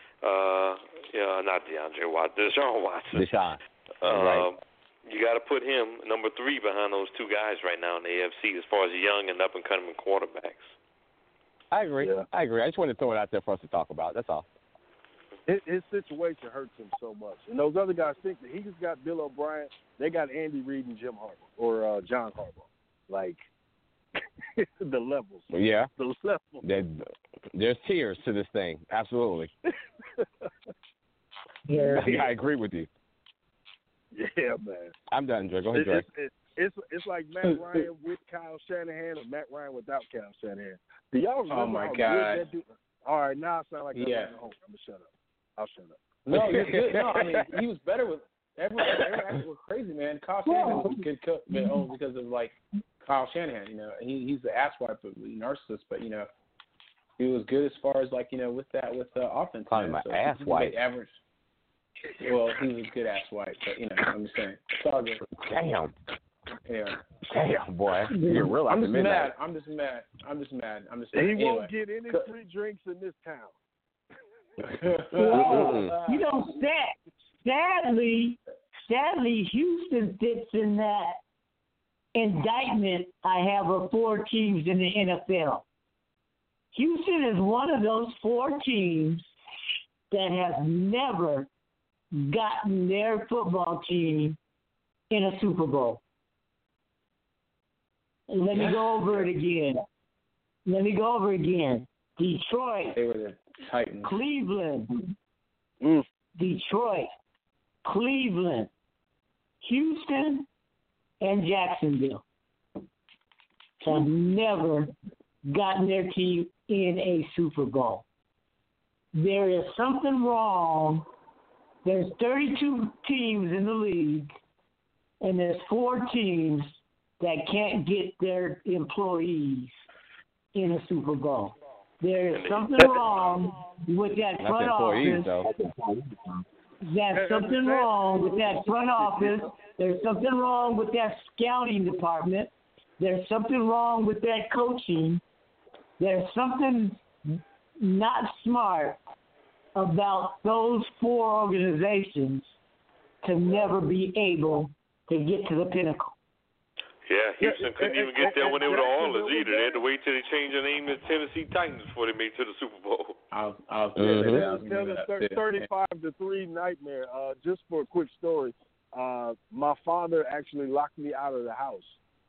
uh, yeah, not DeAndre Watson, Deshaun Watson. Deshaun, Uh, right. You got to put him number three behind those two guys right now in the A F C as far as young and up and coming quarterbacks. I agree. Yeah. I agree. I just wanted to throw it out there for us to talk about. That's all. His, his situation hurts him so much. And those other guys think that he just got Bill O'Brien. They got Andy Reid and Jim Harbaugh or uh, John Harbaugh. Like, the levels. Yeah. The levels. There, there's tiers to this thing. Absolutely. Yeah. I agree with you. Yeah, man. I'm done, Dre. Go ahead, It, Dre. it's, it's, it's, it's like Matt Ryan with Kyle Shanahan or Matt Ryan without Kyle Shanahan. Do y'all remember Oh, my how God. good that dude? All right, now I sound like I'm Yeah. I'm going to shut up. I'll shut up. No, you're good. No, I mean he was better with everyone. Everyone was crazy, man. Kyle Shanahan was a good coach, but only because of like Kyle Shanahan. You know, he he's the asswipe of the narcissist, but you know, he was good as far as like you know with that with the offense. Calling man. my So ass he was white. Average. Well, he was good ass white, but you know, I'm just saying. It's all good. Damn. Yeah. Damn, boy. You're real I'm after just midnight. mad. I'm just mad. I'm just mad. I'm just. He mad. Anyway. won't get any Co- free drinks in this town. Well, you know, sad, sadly, sadly, Houston fits in that indictment I have of four teams in the N F L. Houston is one of those four teams that has never gotten their football team in a Super Bowl. Let me go over it again. Let me go over it again. Detroit, They were the Titans. Cleveland, Mm. Detroit, Cleveland, Houston, and Jacksonville have never gotten their team in a Super Bowl. There is something wrong. There's thirty-two teams in the league, and there's four teams that can't get their employees in a Super Bowl. There is something wrong with that Not front the employees, office. though. There's something wrong with that front office. There's something wrong with that scouting department. There's something wrong with that coaching. There's something not smart about those four organizations to never be able to get to the pinnacle. Yeah, Houston couldn't even get there when they were the Oilers either. They had to Jacksonville wait till they changed their name to Tennessee Titans before they made it to the Super Bowl. I'll, I'll Mhm. say that. I'll Tell give the it thir- up too. thirty-five to three nightmare. Uh, just for a quick story, uh, my father actually locked me out of the house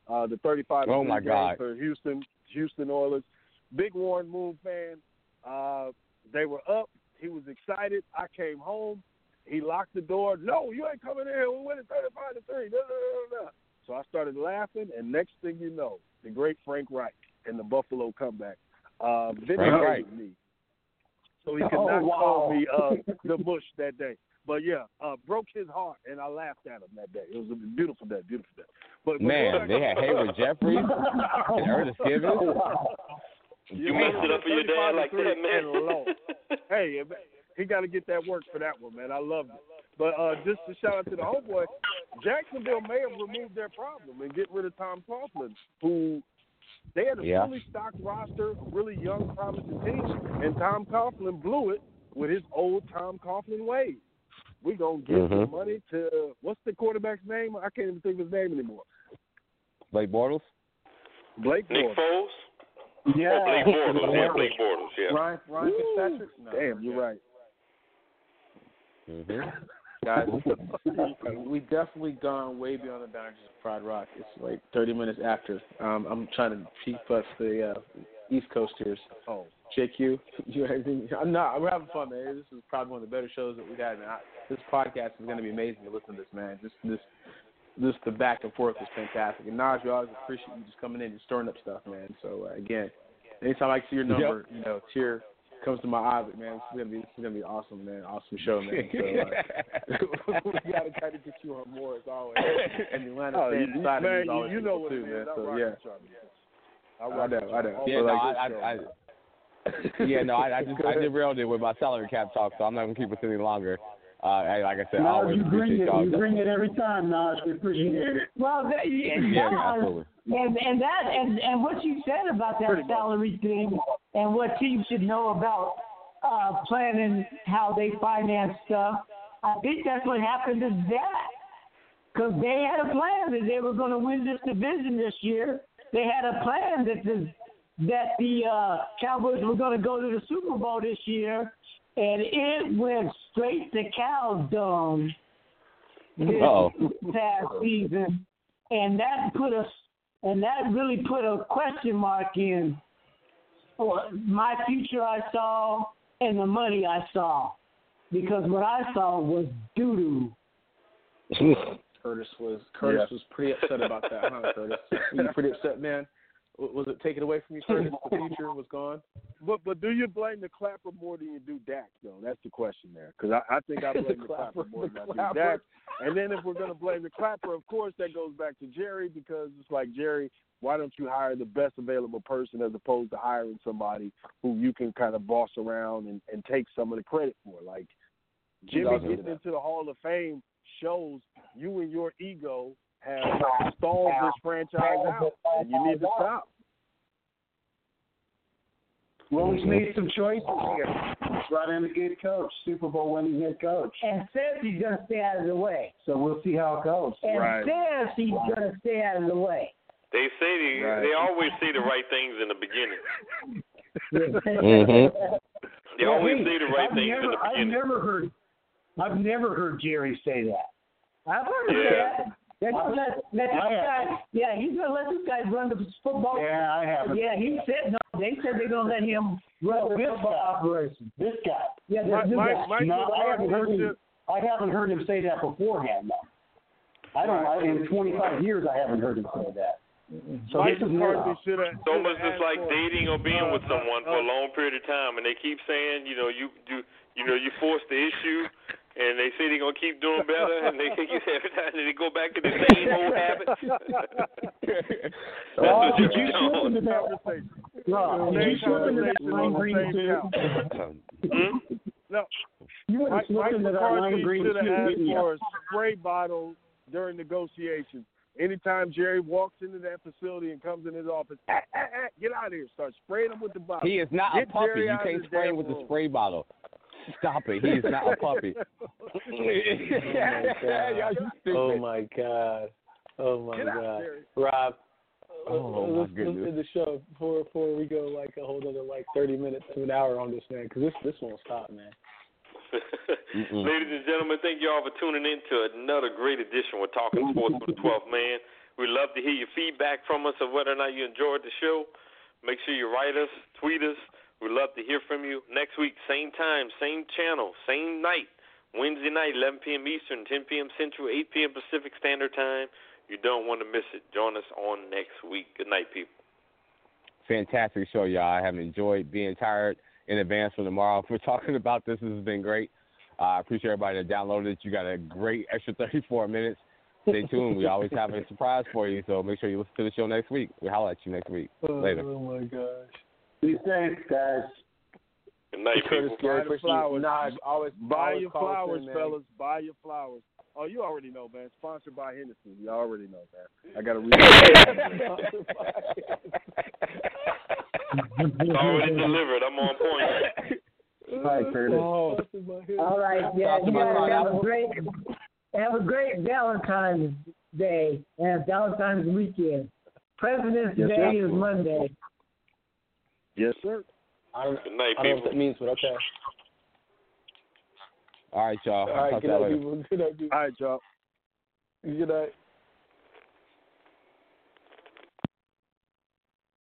uh, the thirty-five Oh, my game God. for Houston, Houston Oilers. Big Warren Moon fan. Uh, they were up. He was excited. I came home. He locked the door. No, you ain't coming in here. We're winning thirty-five to three. No, no, no, no. So I started laughing, and next thing you know, the great Frank Reich and the Buffalo comeback uh, vindicated me. So he could Oh, not wow. call me uh, the Bush that day. But, yeah, uh, broke his heart, and I laughed at him that day. It was a beautiful day, beautiful day. But, Man, they had Hayward Jeffries and Ernest Givens. You messed it up for your dad like that, man. Hey, he got to get that work for that one, man. I loved it. But uh, just to shout out to the homeboy, Jacksonville may have removed their problem and get rid of Tom Coughlin, who they had a Yeah. fully stocked roster, really young, promising team, and Tom Coughlin blew it with his old Tom Coughlin ways. We're going to give Mhm. the money to, what's the quarterback's name? I can't even think of his name anymore. Blake Bortles? Blake Nick Bortles. Foles? Yeah. Oh, Blake Bortles. Yeah, Blake Bortles, yeah. Ryan, Ryan Fitzpatrick? No. Damn, you're right. Mm-hmm. Guys, we definitely gone way beyond the boundaries of Pride Rock. It's like thirty minutes after. Um, I'm trying to keep us the uh, East Coasters. Oh. J Q, you have anything? I'm not. We're having fun, man. This is probably one of the better shows that we've had. Man. I, this podcast is going to be amazing to listen to this, man. Just this, this the back and forth is fantastic. And Naj, we always appreciate you just coming in and stirring up stuff, man. So uh, again, anytime I see your number, yep. you know, tear comes to my eye, but man, this is gonna be this is gonna be awesome, man. Awesome show, man. So, uh, we gotta try to get you on more as always. And the Atlanta Oh, fan you, side man, of me is always you know what too, it man. is. So I yeah, I, I know, I know. Yeah, But, no, like, I, I, I, yeah, no, I, I just I derailed it with my salary cap talk, so I'm not gonna keep us any longer. Uh, I, like I said, I No, always you bring appreciate it. y'all. You bring it every time, Naj. We appreciate it. Well, that, yeah, Yeah, that- absolutely. and and that and and what you said about that Pretty salary thing, and what teams should know about uh, planning how they finance stuff. I think that's what happened to that, because they had a plan that they were going to win this division this year. They had a plan that the that the uh, Cowboys were going to go to the Super Bowl this year, and it went straight to cow dung this Uh-oh. past season, and that put us, and that really put a question mark in for my future I saw and the money I saw, because what I saw was doo doo. Curtis was Curtis Yeah. was pretty upset about that, huh, Curtis? Were you pretty upset, man? W- Was it taken away from you, Curtis? The future was gone. But but do you blame the Clapper more than you do Dak, though? That's the question there. Because I, I think I blame the, the Clapper more than I do Dak. And then if we're going to blame the Clapper, of course, that goes back to Jerry, because it's like, Jerry, why don't you hire the best available person as opposed to hiring somebody who you can kind of boss around and, and take some of the credit for? Like, Jimmy getting into the Hall of Fame shows you and your ego have stalled this franchise out, and you need to stop. Well, he's made some choices here. Brought in a good coach, Super Bowl winning head coach. And says he's going to stay out of the way. So we'll see how it goes. And Right. says he's going to stay out of the way. They say the, Right. they always say the right things in the beginning. Mhm. They always Hey, say the right I've things never, in the I've beginning. never heard. I've never heard Jerry say that. I've heard of Yeah. that. They're gonna let, let this I have. guy, yeah, he's going to let this guy run the football. Yeah, I haven't. Yeah, he said, no, they said they're going to let him run the This football guy. operation. This guy. Yeah, the Mike, new Mike, guy. Mike No, I haven't heard him. McCarthy I haven't heard him say that beforehand. No. I don't. I, in twenty-five years, I haven't heard him say that. So Mike this is McCarthy new. should have. So much just like dating or being with someone for a long period of time, and they keep saying, you know, you you you know, you force the issue, and they say they're gonna keep doing better, and they every time they go back to the same old habits. That's Oh, what did you you slip doing. into that? Conversation. Rob, did you slip into that Conversation lime on the green same too? couch. Hmm? No, You would have Mike, slipped Mike into that lime McCarthy green should have too, asked didn't you? for a spray bottle during negotiations. Anytime Jerry walks into that facility and comes in his office, ah, ah, ah, get out of here. Start spraying him with the bottle. He is not Get a puppy. Jerry You out of can't this spray him damn with the room. spray bottle. Stop it. He is not a puppy. Yeah, you stupid. Oh my god. Oh my Get out, god. Jerry. Rob. Oh, my let's, goodness. let's end the show before before we go like a whole other like thirty minutes to an hour on this, man, because this this won't stop, man. Ladies and gentlemen, thank you all for tuning in to another great edition with Talking Sports with the twelfth Man. We'd love to hear your feedback from us of whether or not you enjoyed the show. Make sure you write us, tweet us. We'd love to hear from you. Next week, same time, same channel, same night. Wednesday night, eleven p.m. Eastern, ten p.m. Central, eight p.m. Pacific Standard Time. You don't want to miss it. Join us on next week. Good night, people. Fantastic show, y'all. I have enjoyed being tired in advance for tomorrow. For talking about this, this has been great. Uh, I appreciate everybody that downloaded it. You got a great extra thirty-four minutes. Stay tuned. We always have a surprise for you, so make sure you listen to the show next week. We'll holler at you next week. Later. Oh, my gosh. Be safe, guys. Good night, people. Buy the flowers. Nah, always, Buy always your call us flowers, in, man. fellas. Buy your flowers. Oh, you already know, man. Sponsored by Hennessy. You already know, man. I got to read It's already delivered. I'm on point. All right, Curtis. Oh. All right, yeah, you guys have a great, have a great Valentine's Day and Valentine's weekend. President's Yes, Day sir. is Monday. Yes, sir. I don't, Good night, I don't know people. what that means, but okay. All right, y'all. All right, Talk to good y'all night, later. people. Good night, people. All right, y'all. Good night.